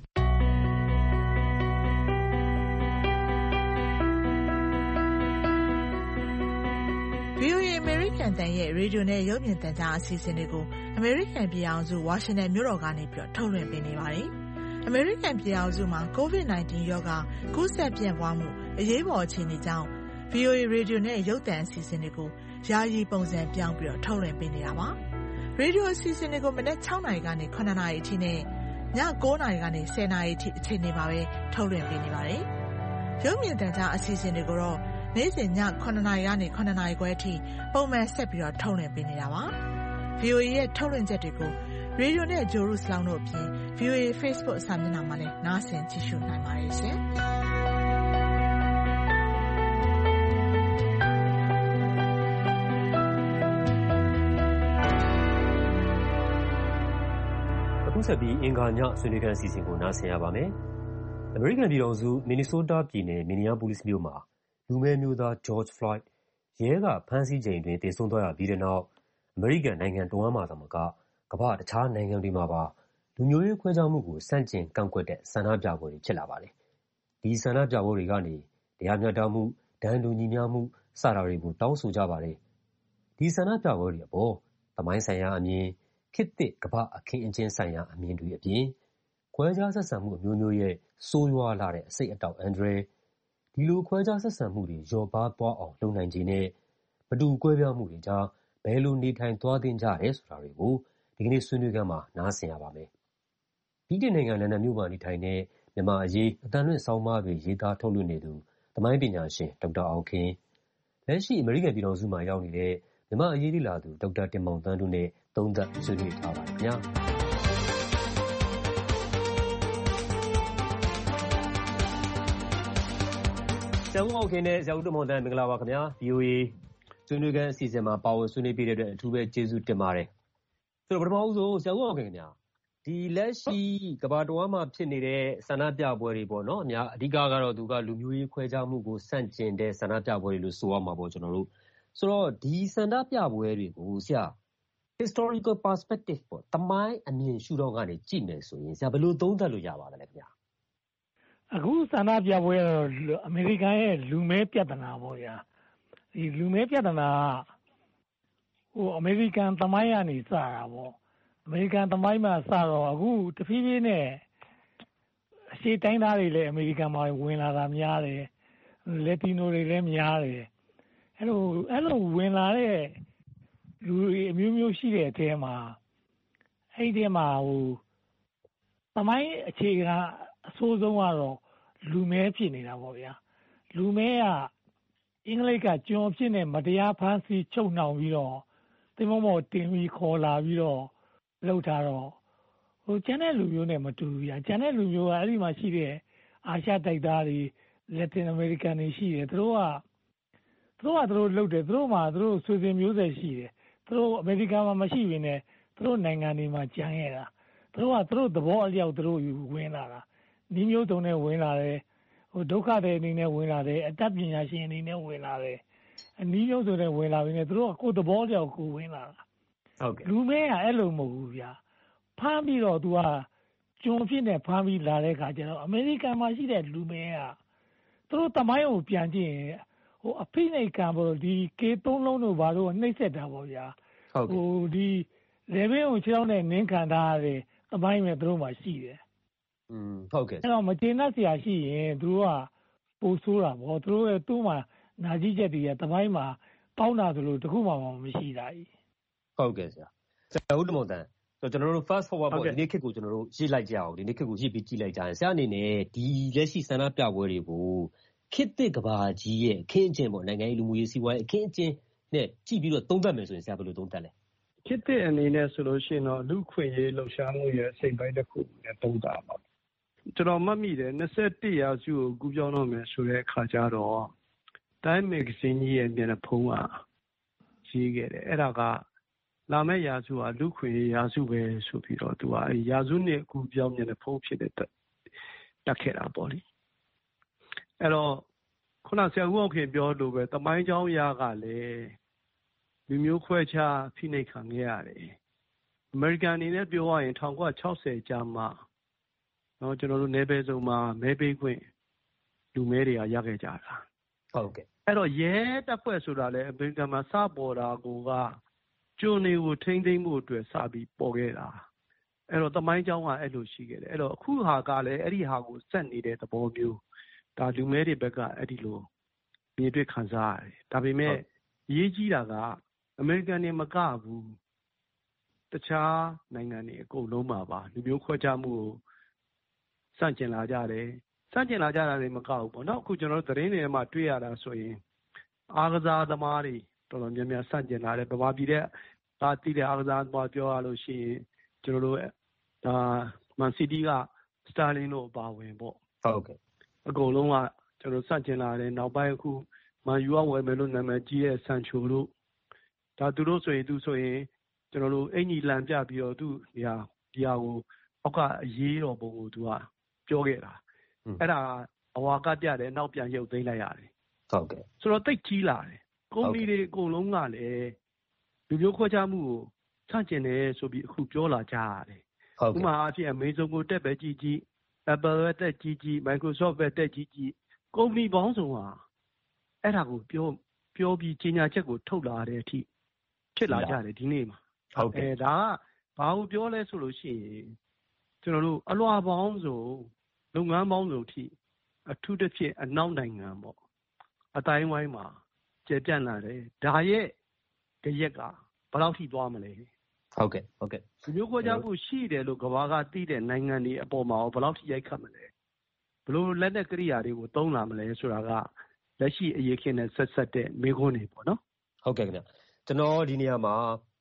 VOA အမေရိကန်တန်ရဲ့ရေဒီယိုနဲ့ရုပ်မြင်သံကြားအစီအစဉ်တွေကိုအမေရိကန်ပြည်အောင်စုဝါရှင်တန်မြို့တော်ကနေထုတ်လွှင့်ပေးနေပါတယ်။အမေရိကန်ပြည်အောင်စုမှာ COVID-19 ရောဂါကူးစက်ပြန့်ပွားမှုအရေးပေါ်အခြေအနေကြောင့် VOA ရေဒီယိုနဲ့ရုပ်သံအစီအစဉ်တွေကိုယာယီပုံစံပြောင်းပြီးထုတ်လွှင့်ပေးနေတာပါ။ရေဒီယိုအစီအစဉ်တွေကိုမနက်6 နာရီကနေ9 နာရီအထိနဲ့ည9 နာရီကနေ10 နာရီအထိအချိန်တွေမှာပဲထုတ်လွှင့်ပေးနေပါတယ်။ရုပ်မြင်သံကြားအစီအစဉ်တွေကိုတော့နေ့စဉ်ည9 နာရီကနေ9 နာရီခွဲအထိပုံမှန်ဆက်ပြီးထုတ်လွှင့်ပေးနေတာပါ။ VOA ရဲ့ထုတ်လွှင့်ချက်တွေကိုရေဒီယိုနဲ့ဂျိုရုစလောင်းတို့အပြင် VOA Facebook စာမျက်နှာမှာလည်းနားဆင်ကြည့်ရှုနိုင်ပါတယ်ရှင်။အခုဆက်ပြီးအင်္ဂါညဆွေးနွေးခန်းအစီအစဉ်ကိုနားဆင်ရပါမယ်။အမေရိကန်ပြည်ထောင်စုမင်နီဆိုးတားပြည်နယ်မင်နီယာပိုလစ်မြို့မှာလူမည်းမျိုးသား George Floyd ရဲကဖမ်းဆီးချိန်အတွင်းသေဆုံးသွားရပြီးတဲ့နောက်အမေရိကန်နိုင်ငံတဝန်းမှာသာမကကမ္ဘာ့တခြားနိုင်ငံတွေမှာပါလူမျိုးရေးခွဲခြားမှုကိုဆန့်ကျင်ကန့်ကွက်တဲ့ဆန္ဒပြပွဲတွေဖြစ်လာပါတယ်။ဒီဆန္ဒပြပွဲတွေကနေတရားမျှတမှု၊တန်းတူညီမျှမှုစတာတွေကိုတောင်းဆိုကြပါတယ်။ဒီဆန္ဒပြပွဲတွေအပေါ်သမိုင်းဆိုင်ရာအမြင်၊ခေတ်သစ်ကမ္ဘာ့အခင်းအကျင်းဆိုင်ရာအမြင်တွေအပြင်ခွဲခြားဆက်ဆံမှုအမျိုးမျိုးရဲ့ဆိုးရွားလှတဲ့အဆိပ်အတောက်အန္တရာယ်ဒီလိုခွဲခြားဆက်ဆံမှုတွေလျော့ပါးသွားအောင်လုပ်နိုင်ခြေနဲ့မတူကွဲပြားမှုတွေကြားဘယ်လိုနေထိုင်သွားသင့်ကြတယ်ဆိုတာတွေကိုဒီကနေ့ဆွေးနွေးခန်းမှာနားဆင်ရပါမယ်။ဗြိတိန်နိုင်ငံလန်ဒန်မြို့မှာနေထိုင်တဲ့မြန်မာ့အရေးအသံလွှင့်ဆောင်းပါးတွေရေးသားထုတ်လွှင့်နေသူသမိုင်းပညာရှင်ဒေါက်တာအောင်ခင်၊လက်ရှိအမေရိကန်ပြည်ထောင်စုမှာရောက်နေတဲ့မြန်မာ့အရေးလေ့လာသူဒေါက်တာတင်မောင်သန်းတို့နဲ့သုံးသပ်ဆွေးနွေးထားပါတယ်ခင်ဗျာ။ဆရာဦးအောင်ခင်နဲ့ဆရာဦးတင်မောင်သန်းမင်္ဂလာပါခင်ဗျာ။ VOA ဆွေးနွေးခန်းအစီအစဉ်မှာပါဝင်ဆွေးနွေးပေးတဲ့အတွက်အထူးပဲကျေးဇူးတင်ပါတယ်။ဆိုတော့ပထမဦးဆုံးဆရာဦးအောင်ခင်ခင်ဗျာဒီလက်ရှိကမ္ဘာတဝန်းမှာဖြစ်နေတဲ့ဆန္ဒပြပွဲတွေပေါ့နော်အဓိကကတော့သူကလူမျိုးရေးခွဲခြားမှုကိုဆန့်ကျင်တဲ့ဆန္ဒပြပွဲတွေလို့ဆိုရမှာပေါ့ကျွန်တော်တို့ဆိုတော့ဒီဆန္ဒပြပွဲတွေကိုဆရာ historical perspective ပေါ့သမိုင်းအမြင်ရှုထောင့်ကနေကြည့်မယ်ဆိုရင်ဆရာဘယ်လိုသုံးသပ်လို့ရပါသလဲခင်ဗျာအခုဆန္ဒပြပွဲကတော့အမေရိကန်ရဲ့လူမဲပြဿနာပေါ့ဗျာဒီလူမဲပြဿနာအမေရိကန်သမိုင်းကနေစတာပေါ့အမေရိကန်သမိုင်းမှာစတော့အခုတဖြည်းဖြည်းနဲ့အရှေ့တိုင်းသားတွေလည်းအမေရိကန်မှာဝင်လာတာများတယ်လက်တီနိုတွေလည်းများတယ်အဲ့လိုဝင်လာတဲ့လူအမျိုးမျိုးရှိတဲ့အထဲမှာအဲ့ဒီမှာသမိုင်းအခြေခံအဆိုးဆုံးကတော့လူမဲဖြစ်နေတာပေါ့ဗျာလူမဲကအင်္ဂလိပ်ကကျွန်ဖြစ်နေမတရားဖမ်းဆီးချုပ်နှောင်ပြီးတော့တိမ်မောတင်ပြီးခေါ်လာပြီးတော့လောက်ထားတော့ကျန်တဲ့လူမျိုးနဲ့မတူဘူးဗျာကျန်တဲ့လူမျိုးကအဲ့ဒီမှာရှိတဲ့အာရှတိုက်သားတွေလက်တင်အမေရိကန်တွေရှိတယ်သူတို့လုပ်တယ်သူတို့မှာသူတို့ဆွေစဉ်မျိုးဆက်ရှိတယ်သူတို့အမေရိကန်မှာမရှိဘဲနဲ့သူတို့နိုင်ငံတွေမှာကြံရတာသူတို့သဘောအလျောက်သူတို့ဝင်လာတာဒီမျိုးစုံနဲ့ဝင်လာတယ်ဒုက္ခတွေအနေနဲ့ဝင်လာတယ်အတတ်ပညာရှင်အနေနဲ့ဝင်လာတယ်အနည်းမျိုးစုံနဲ့ဝင်လာပြီးနေသူတို့ကကိုယ်သဘောအလျောက်ကိုဝင်လာတာဟုတ်ကဲ့လူမဲကအဲ့လိုမဟုတ်ဘူးဗျာဖမ်းပြီးတော့သူကကျွန်ဖြစ်နေဖမ်းပြီးလာတဲ့ခါကျတော့အမေရိကန်မှာရှိတဲ့လူမဲကသူတို့တမိုင်းကိုပြန်ကြည့်ရင်အဖိနှိပ်ကံပေါ့ဒီကေသုံးလုံးတို့ဘာလို့နှိပ်စက်တာပေါ့ဗျာဒီလေဘင်းကိုခြေထောက်နဲ့နင်းခံထားရတဲ့တမိုင်းပဲသူတို့မှရှိတယ်ဟုတ်ကဲ့အဲ့တော့မကျေနပ်စရာရှိရင်သူတို့ကပိုဆိုးတာပေါ့သူတို့ရဲ့သူ့မှာနာကြီးချက်တွေကတမိုင်းမှာပေါင်းတာဆိုလို့တခုမှမရှိတာကြီးဟုတ်ကဲ့ဆရာဦးတင်မောင်သန်းကျွန်တော်တို့ fast forward ပေါ့ဒီနေ့ခေတ်ကိုကျွန်တော်တို့ရေးလိုက်ကြအောင်ဒီနေ့ခေတ်ကိုရေးပြီးကြည့်လိုက်ကြရင်ဆရာအနေနဲ့ဒီလက်ရှိဆန္ဒပြပွဲတွေကိုခေတ်သစ်ကဘာကြီးရဲ့အခင်းအကျင်းပေါ့နိုင်ငံရေးလူမှုရေးစီးပွားရေးအခင်းအကျင်းနဲ့ကြည့်ပြီးတော့သုံးသပ်မယ်ဆိုရင်ဆရာဘယ်လိုသုံးသပ်လဲခေတ်သစ်အနေနဲ့ဆိုလို့ရှိရင်တော့လူခွင့်ရေးလှုပ်ရှားမှုရဲ့စိတ်ပိုင်းတစ်ခုနဲ့သုံးသပ်ပါကျွန်တော်မှတ်မိတယ်21ရာစုကိုကူးပြောင်းတော့မယ်ဆိုတဲ့အခါကျတော့တိုင်းမဂ္ဂဇင်းကြီးရဲ့မျက်နှာဖုံးကရေးခဲ့တယ်အဲ့ဒါကလာမယ့်ရာစုကလူခွင့်ရေးရာစုပဲဆိုပြီးတော့သူကရာစုနှစ်ကူးပြောင်းမျက်နှာဖုံးဖြစ်တဲ့တက်ခဲ့တာပေါ့လေအဲ့တော့ခုနဆရာဦးအောင်ခင်ပြောလို့ပဲတမိုင်းเจ้าရကလည်းလူမျိုးခွဲခြားဖိနှိပ်ခံခဲ့ရတယ်အမေရိကန်အနေနဲ့ပြောရရင်1960ကျမှနော်ကျွန်တော်တို့နယ်ပယ်စုံမှာမဲပေးခွင့်လူမဲတွေကရခဲ့ကြတာဟုတ်ကဲ့အဲ့တော့ရဲတပ်ဖွဲ့ဆိုတာလည်းအမေရိကန်မှာစပေါ်တာကကျွန်းတွေကိုထိမ့်သိမ်းဖို့အတွက်စပြီးပေါ်ခဲ့တာအဲ့တော့တမိုင်းเจ้าကအဲ့လိုရှိခဲ့တယ်အဲ့တော့အခုဟာကလည်းအဲ့ဒီဟာကိုစက်နေတဲ့သဘောမျိုးဒါလူမဲတွေဘက်ကအဲ့ဒီလိုမြေတွေ့ခံစားရတယ်ဒါပေမဲ့အရေးကြီးတာကအမေရိကန်တွေမကဘူးတခြားနိုင်ငံတွေအကုန်လုံးမှာပါလူမျိုးခွဲခြားမှုကိုစန့်ကျင်လာကြတယ်စန့်ကျင်လာကြတာတွေမကဘူးပေါ့နော်အခုကျွန်တော်တို့သတင်းတွေမှာတွေ့ရတာဆိုရင်အားကစားသမားတွေတော်တော်များများစန့်ကျင်လာတယ်ဗမာပြည်တဲ့ဒါတည်တဲ့အားကစားသမားပြောရလို့ရှိရင်ကျွန်တော်တို့ဒါမန်စီးတီးကစတာလင်တို့အပါဝင်ပေါ့ဟုတ်ကဲ့အကုန်လုံးကကျွန်တော်စန့်ကျင်လာတယ်နောက်ပိုင်းအခုမန်ယူကဝယ်မယ်လို့နာမည်ကြီးတဲ့ဆန်ချိုတို့ဒါသူတို့ဆိုရင်ကျွန်တော်တို့အင်ကြီးလန်ပြပြီးတော့သူဒီဟာကိုအောက်ကအရေးတော်ပုံကိုသူကပြောခဲ့တာအဲ့ဒါအဝါကပြတယ်နောက်ပြန်ရုပ်သိမ်းလိုက်ရတယ်ဟုတ်ကဲ့ဆိုတော့တိတ်ကြီးလာတယ်ကုမ္ပဏီတွေအကုန်လုံးကလည်းလူမျိုးခွဲခြားမှုကိုဆန့်ကျင်တယ်ဆိုပြီးအခုပြောလာကြရတယ်ဥပမာအဖြစ် Amazon ကိုတက်ပဲကြည့် Apple ပဲတက်ကြည့် Microsoft ပဲတက်ကြည့်ကုမ္ပဏီပေါင်းစုံဟာအဲ့ဒါကိုပြောပြီးကြေညာချက်ကိုထုတ်လာတဲ့အထိဖြစ်လာကြတယ်ဒီနေ့မှာဟုတ်ကဲ့ဒါကဘာကိုပြောလဲဆိုလို့ရှိရင်ကျွန်တော်တို့အလွှာပေါင်းစုံလုပ်ငန်းပေါင်းစုံအထိအထူးသဖြင့်အနောက်နိုင်ငံပေါ့အတိုင်းဝိုင်းမှာကျေပြန့်လာတယ်ဒါရဲ့ကြရက်ကဘယ်လောက်ထိသွားမလဲဟုတ်ကဲ့ဒီမျိုးခွဲခြားမှုရှိတယ်လို့ကမ္ဘာကသိတဲ့နိုင်ငံတွေအပေါ်မှာဘယ်လောက်ထိရိုက်ခတ်မလဲဘယ်လိုလက်နက်ကိရိယာတွေကိုသုံးလာမလဲဆိုတာကလက်ရှိအရေးခင်းနဲ့ဆက်တဲ့မေးခွန်းတွေပေါ့နော်ဟုတ်ကဲ့ခင်ဗျကျွန်တော်ဒီနေရာမှာ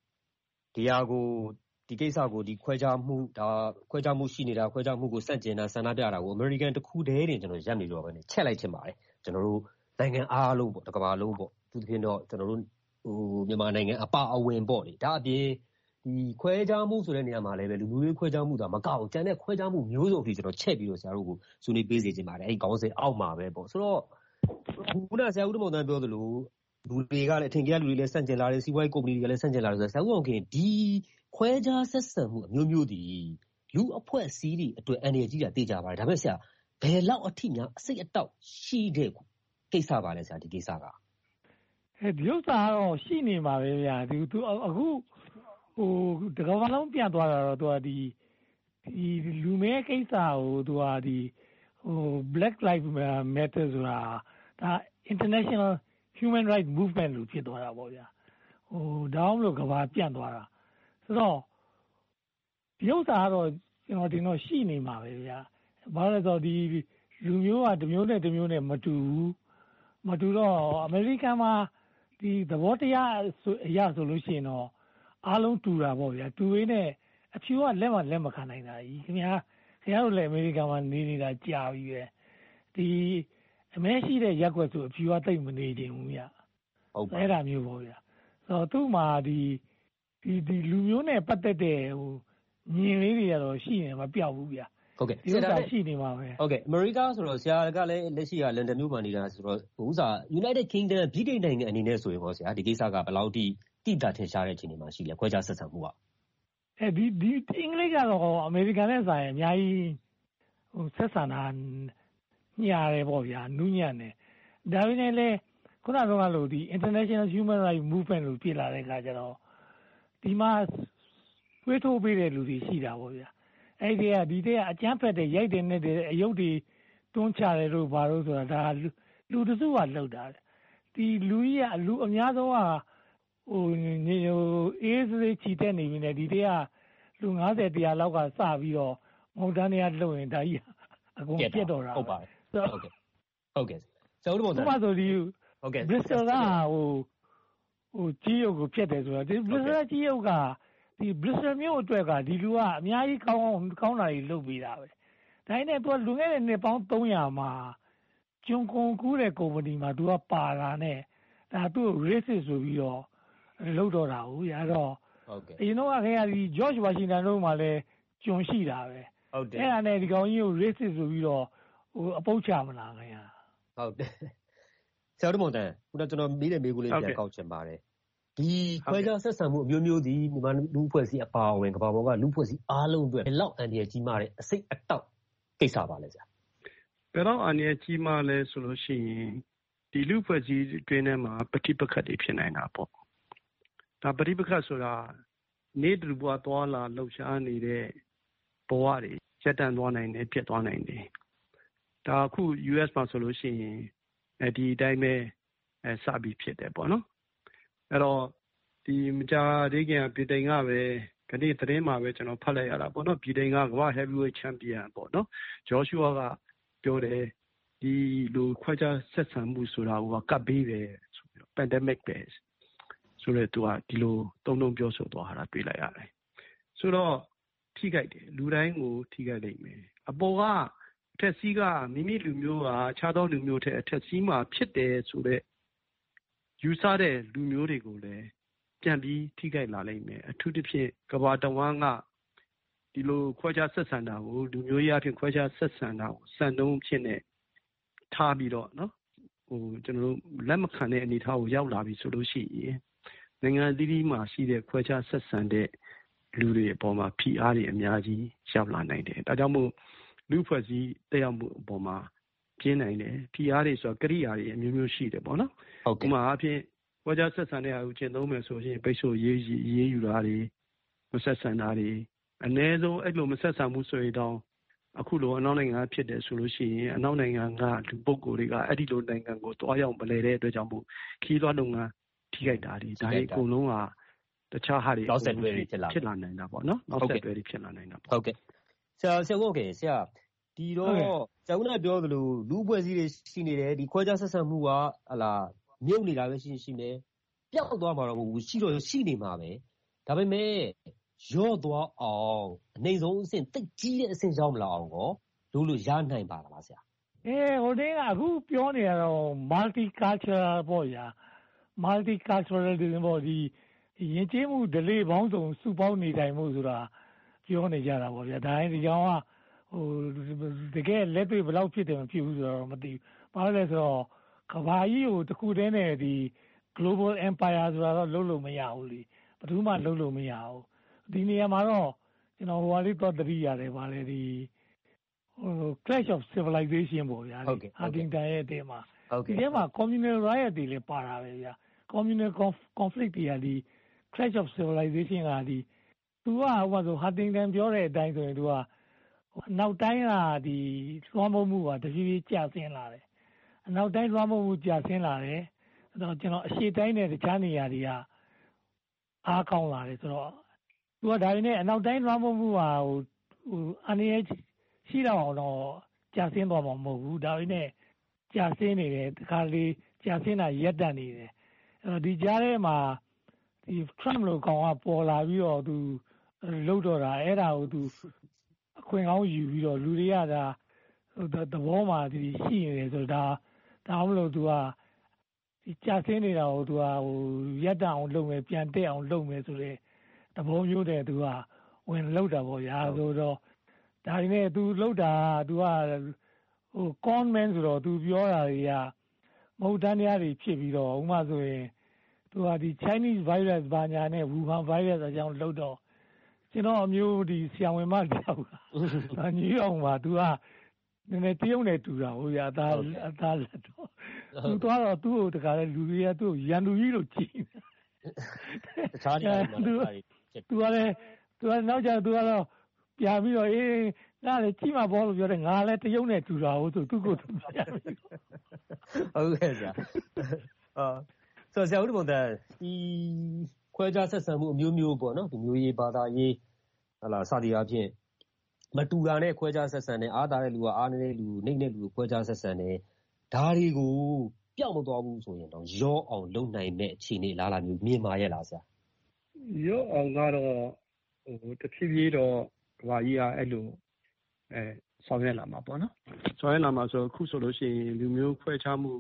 ဒီကိစ္စကိုဒီခွဲခြားမှုရှိနေတာခွဲခြားမှုကိုစန့်ကျင်တာဆန္ဒပြတာကိုအမေရိကန်တစ်ခုတည်းတင်ကျွန်တော်ရပ်နေတော့ပဲနဲ့ချက်လိုက်ချင်ပါတယ်ကျွန်တော်တို့နိုင်ငံအားလုံးပေါ့တစ်ကမ္ဘာလုံးပေါ့သူသဖြင့်တော့ကျွန်တော်တို့မြန်မာနိုင်ငံအပါအဝင်ပေါ့လေဒါအပြင်ဒီခွဲခြားမှုဆိုတဲ့နေရာမှာလည်းပဲလူမျိုးရေးခွဲခြားမှုဒါမကောက်ကျန်တဲ့ခွဲခြားမှုမျိုးစုံအထိကျွန်တော်ချက်ပြီးတော့ဆရာတို့ကိုဆွေးနွေးပေးစေချင်ပါတယ်အဲ့ဒီခေါင်းစဉ်အောက်မှာပဲပေါ့ဆိုတော့ခုနဆရာဦးတမောင်တန်းပြောသလိုလူတွေကလည်းအထင်ကြီးလူတွေလည်းစန့်ကျင်လာတယ်စီးပွားရေးကုမ္ပဏီတွေကလည်းစန့်ကျင်လာတယ်ဆိုတော့ဆရာဦးအောင်ခင်ဒီခွဲခြားဆက်ဆံမှုအမျိုးမျိုးဒီလူအဖွဲ့အစည်းတွေအတွက်အန္တရာယ်ကြီးတာသိကြပါတယ်ဒါပေမဲ့ဆရာဘယ်လောက်အထိများအစိတ်အတောက်ရှိတဲ့ကိစ္စပါလဲဆရာဒီကိစ္စကဒီဥစ္စာကတော့ရှိနေမှာပဲဗျာသူအခုတကမ္ဘာလုံးပြန်သွားတာတော့သူကဒီလူမဲကိစ္စကိုသူကဒီBlack Lives Matter ဆိုတာဒါ International Human Rights Movement လို့ဖြစ်သွားတာပေါ့ဗျာဒါမှမဟုတ်ကမ္ဘာပြန့်သွားတာဆိုတော့ဒီဥစ္စာကတော့ကျွန်တော်တင်တော့ရှိနေမှာပဲဗျာဘာလို့လဲဆိုတော့ဒီလူမျိုးကတစ်မျိုးနဲ့တစ်မျိုးနဲ့မတူဘူးမတူတော့အမေရိကန်မှာဒီသဘောတရားအရဆိုလို့ရှိရင်တော့အားလုံးတူတာပေါ့ဗျာတူရင်းနဲ့အဖြူကလက်မခံနိုင်တာကြီးခင်ဗျာတို့လည်းအမေရိကန်မှာနေတာကြာပြီပဲဒီအမဲရှိတဲ့ရက်ွက်ဆိုအဖြူကတိတ်မနေချင်ဘူးဗျဟုတ်ပါအဲ့ဒါမျိုးပေါ့ဗျာဆိုတော့သူ့မှာဒီလူမျိုးနဲ့ပတ်သက်တဲ့မြင်လေးတွေကတော့ရှိနေမပြောက်ဘူးဗျာဟုတ်ကဲ့ဒီဥစ္စာရှိနေမှာပဲဟုတ်ကဲ့အမေရိကဆိုတော့ဆရာကလည်းလက်ရှိကလန်ဒန်မြို့မှာနေတာဆိုတော့ဥစား United Kingdom ဗြိတိန်နိုင်ငံအနေနဲ့ဆိုရင်ပေါ့ဆရာဒီကိစ္စကဘယ်လောက်ထိတိတာထင်ရှားတဲ့အခြေအနေမှာရှိလဲခွဲခြားဆက်ဆံမှုကဒီအင်္ဂလိပ်ကတော့အမေရိကန်နဲ့ဆိုင်အများကြီးဆက်ဆံတာညရတယ်ပေါ့ဗျာနူးညံ့တယ်ဒါပေမဲ့လည်းခုနကလို့ဒီ International Human Rights Movement လို့ဖြစ်လာတဲ့အခါကျတော့ဒီမှာဝေးထိုးပေးတဲ့လူတွေရှိတာပေါ့ဗျာအဲ့ဒီကအကြမ်းဖက်တဲ့ရိုက်တယ်နဲ့အယုတ်တွေတွန်းချတယ်လို့ဘာလို့ဆိုတာဒါလူတစုကလှုပ်တာဒီလူကြီးကလူအများဆုံးကအေးစေးချီတက်နေပြီနဲ့ဒီတည်းကလူ90 100လောက်ကစပြီးတော့မဟုတ်တန်းတွေကလှုပ်ရင်ဒါကြီးအကုန်ပြတ်တော့တာဟုတ်ပါတယ်ဟုတ်ကဲ့ဆရာဦးမောင်တန်းဥပမာဆိုဒီဟုတ်ကဲ့ Bristol ကကြီးရုပ်ကိုဖြတ်တယ်ဆိုတော့ဒီ Bristol ကြီးရုပ်ကဒီ Bristol မြို့အတွက်ကဒီလူကအများကြီးကောင်းတာတွေလုပ်ပေးတာပဲဒါနဲ့သူကလူငယ်တဲ့နှစ်ပေါင်း300မှာကျွန်းကုန်ကူးတဲ့ကုမ္ပဏီမှာသူကပါတာနဲ့ဒါသူ့ racist ဆိုပြီးတော့လုပ်တော့တာဟုတ်ရတော့ဟုတ်ကဲ့အရင်တော့ခင်ဗျာဒီ George Washington တို့မှလည်းကျွန်းရှိတာပဲဟုတ်တယ်အဲ့ဒါနဲ့ဒီကောင်ကြီးကို racist ဆိုပြီးတော့အပုတ်ချမလားခင်ဗျာဟုတ်တယ်ဆရာတို့မောင်တန်းခုနကျွန်တော်မေးတဲ့မေးခွန်းလေးပြန်ကောက်ချင်ပါတယ်ဒီခွဲခြားဆက်ဆံမှုအမျိုးမျိုးဒီမြန်မာလူအဖွဲ့အစည်းအပါအဝင်ကမ္ဘာပေါ်ကလူအဖွဲ့အစည်းအားလုံးအတွက်ဘယ်လောက်အန္တရာယ်ကြီးမားတဲ့အစိတ်အတောက်ကိစ္စပါလဲဆရာဘယ်တော့အန္တရာယ်ကြီးမားလဲဆိုလို့ရှိရင်ဒီလူအဖွဲ့အစည်းတွင်းထဲမှာပဋိပက္ခတွေဖြစ်နိုင်တာပေါ့ဒါပဋိပက္ခဆိုတာနေ့တူဘဝသွားလာလှုပ်ရှားနေတဲ့ဘဝတွေရပ်တန့်သွားနိုင်တယ်ပြတ်သွားနိုင်တယ်ဒါအခု US မှာဆိုလို့ရှိရင်ဒီအတိုင်းပဲစပြီးဖြစ်တယ်ပေါ့နော်အဲ့တော့ဒီမကြာသေးခင်ဗြိတိန်ကပဲခဏသတင်းမှာပဲကျွန်တော်ဖတ်လိုက်ရတာပေါ့နော်ဗြိတိန်ကကမ္ဘာ heavyweight champion ပေါ့နော်ဂျော်ရှူဝါကပြောတယ်ဒီလိုခွဲခြားဆက်ဆံမှုဆိုတာကကပ်ပေးတယ်ဆိုပြီးတော့ pandemic ပဲဆိုတော့သူကဒီလိုတုံ့ပြောဆိုသွားတာတွေ့လိုက်ရတယ်ဆိုတော့ထိခိုက်တယ်လူတိုင်းကိုထိခိုက်လိမ့်မယ်အပေါ်ကထက်စီးကမိမိလူမျိုးကခြားသောလူမျိုးတဲ့အထက်စီးမှာဖြစ်တယ်ဆိုတော့ယူဆတဲ့လူမျိုးတွေကိုလည်းပြန်ပြီးထိခိုက်လာလိမ့်မယ်အထူးသဖြင့်ကမ္ဘာတဝန်းကဒီလိုခွဲခြားဆက်ဆံတာကိုလူမျိုးရေးအဖြစ်ခွဲခြားဆက်ဆံတာကိုစံနှုန်းဖြစ်နေထားပြီးတော့နော်ကျွန်တော်တို့လက်မခံတဲ့အနေအထားကိုရောက်လာပြီဆိုလို့ရှိရင်နိုင်ငံအသီးသီးမှာရှိတဲ့ခွဲခြားဆက်ဆံတဲ့လူတွေအပေါ်မှာဖိအားတွေအများကြီးရောက်လာနိုင်တယ်ဒါကြောင့်မို့လူဖွဲ့စည်းတက်ရောက်မှုအပေါ်မှာပြင်းနိုင်တယ်ဖိအားတွေဆိုတော့ကရိယာတွေအမျိုးမျိုးရှိတယ်ပေါ့နော်ဥပမာအဖြစ်ခွဲခြားဆက်ဆံတဲ့အကျင့်သုံးမယ်ဆိုရင်ပိတ်ဆို့ရေးယူတာတွေမဆက်ဆံတာတွေအ ਨੇ ဆုံးအဲ့လိုမဆက်ဆံမှုဆိုရင်တော့အခုလိုအနောက်နိုင်ငံဖြစ်တယ်ဆိုလို့ရှိရင်အနောက်နိုင်ငံကလူပုဂ္ဂိုလ်တွေကအဲ့ဒီလိုနိုင်ငံကိုတွားရောက်မလဲတဲ့အတွက်ကြောင့်မို့ခီးသွွားလုပ်ငန်းထိခိုက်တာတွေဒါတွေအကုန်လုံးကတခြားဟာတွေနောက်ဆက်တွဲတွေဖြစ်လာနိုင်တာပေါ့နော်နောက်ဆက်တွဲတွေဖြစ်လာနိုင်တာပေါ့ဟုတ်ကဲ့ဆရာဟုတ်ကဲ့ဆရာဒီတော့ဆရာကပြောသလိုလူအဖွဲ့အစည်းတွေရှိနေတယ်ဒီခွဲခြားဆက်ဆံမှုကဟလာမြုပ်နေတာပဲရှိနေပျောက်သွားမှာတော့မဟုတ်ဘူးရှိနေမှာပဲဒါပေမဲ့ရော့သွားအောင်အနေဆုံးအဆင့်တိတ်ကြီးတဲ့အဆင့်ရောက်မလာအောင်ကောလို့ရနိုင်ပါလားဆရာဟိုတင်းကအခုပြောနေရတော့ multicultural ပေါ့ဗျာ multiculturalism ပေါ့ဒီယဉ်ကျေးမှု delay ပေါင်းစုံစုပေါင်းနေထိုင်မှုဆိုတာပြောနေကြတာပေါ့ဗျာဒါရင်ဒီကြောင်ကတကယ်လက်တွေ့ဘယ်လောက်ဖြစ်တယ်မဖြစ်ဘူးဆိုတော့မသိဘူးဘာလို့လဲဆိုတော့ကမ္ဘာကြီးကိုတစ်ခုတည်းနဲ့ဒီ global empire ဆိုတာတော့လုပ်လို့မရဘူးလေဘယ်သူမှလုပ်လို့မရဘူးဒီနေရာမှာတော့ကျွန်တော်ဟိုဟာလေးတော့သတိရတယ်ဗာလေဒီclash of civilization ပေါ့ဗျာဟာတင်တန်ရဲ့အတင်းမှာဒီထဲမှာ communal riot တွေလည်းပါတာပဲဗျာ communal conflict တွေကဒီ clash of civilization ကဒီသူကဟိုမှာဆိုဟာတင်တန်ပြောတဲ့အတိုင်းဆိုရင်သူကနောက်တိုင်းကဒီလွှမ်းမိုးမှုကတဖြည်းဖြည်းကျဆင်းလာတယ်အနောက်တိုင်းလွှမ်းမိုးမှုကျဆင်းလာတယ်အဲ့တော့ကျွန်တော်အရှေ့တိုင်းနဲ့တခြားနေရာတွေကအားကောင်းလာတယ်ဆိုတော့သူကဒါရင်းနဲ့အနောက်တိုင်းလွှမ်းမိုးမှုဟာဟိုအနေနဲ့ရှိတော့တော့ကျဆင်းသွားမှာမဟုတ်ဘူးဒါရင်းနဲ့ကျဆင်းနေတယ်တခါလေကျဆင်းတာရက်တန့်နေတယ်အဲ့တော့ဒီကြားထဲမှာဒီ Trump လိုကောင်ကပေါ်လာပြီးတော့သူလှုပ်တော့တာအဲ့ဒါကိုသူအခွင့်ကောင်းယူပြီးတော့လူတွေကဒါသဘောမှာဒီရှိနေတယ်ဆိုတော့ဒါမှမဟုတ်သူကဒီကြာဆင်းနေတာကိုသူကဟိုရက်တအောင်လုပ်မယ်ပြန်တက်အောင်လုပ်မယ်ဆိုတဲ့သဘောမျိုးတဲ့သူကဝင်လှုပ်တာပေါ့ညာဆိုတော့ဒါပေမဲ့သူလှုပ်တာသူကဟို con man ဆိုတော့သူပြောတာတွေကမဟုတ်တန်းတရားတွေဖြစ်ပြီးတော့ဥပမာဆိုရင်သူကဒီ Chinese virus ဘာညာနဲ့ Wuhan virus အကြောင်းလှုပ်တော့ကျွန်တော်အမျိုးဒီဆရာဝန်မတယောက်ကညူးအောင်ပါသူကနည်းနည်းတရုတ်နဲ့တူတာဟိုရအသားလက်တော့သူတော့သူ့ကိုတခါလဲလူတွေကသူ့ရန်သူကြီးလို့ကြည့်တခြားနေရာမှာသူကလည်းနောက်ကျသူကတော့ပြပြီးတော့နားလေကြည့်မှာဘောလို့ပြောတယ်ငါလည်းတရုတ်နဲ့တူတာဟုတ်ဆိုသူ့ကိုသူပြပြီးဟုတ်ကဲ့ဆရာဆိုဆရာဦးဘုံတန်ဒီခွဲခြားဆက်ဆံမှုအမျိုးမျိုးပေါ့နော်ဒီမျိုးရေးဘာသာရေးစသည်အားဖြင့်မတူတာနဲ့ခွဲခြားဆက်ဆံတယ်အားသာတဲ့လူကအားနည်းတဲ့လူနှိမ့်တဲ့လူကိုခွဲခြားဆက်ဆံတယ်ဒါတွေကိုပျောက်မသွားဘူးဆိုရင်တော့ရောအောင်လုပ်နိုင်မဲ့အခြေအနေလားလားမျိုးမြင်ပါရဲ့လားဆရာရောအောင်ကတော့တဖြည်းဖြည်းတော့ဘာကြီးကအဲ့လိုဆောင်ရွက်လာမှာပေါ့နော်ဆောင်ရွက်လာမှာဆိုအခုဆိုလို့ရှိရင်လူမျိုးခွဲခြားမှု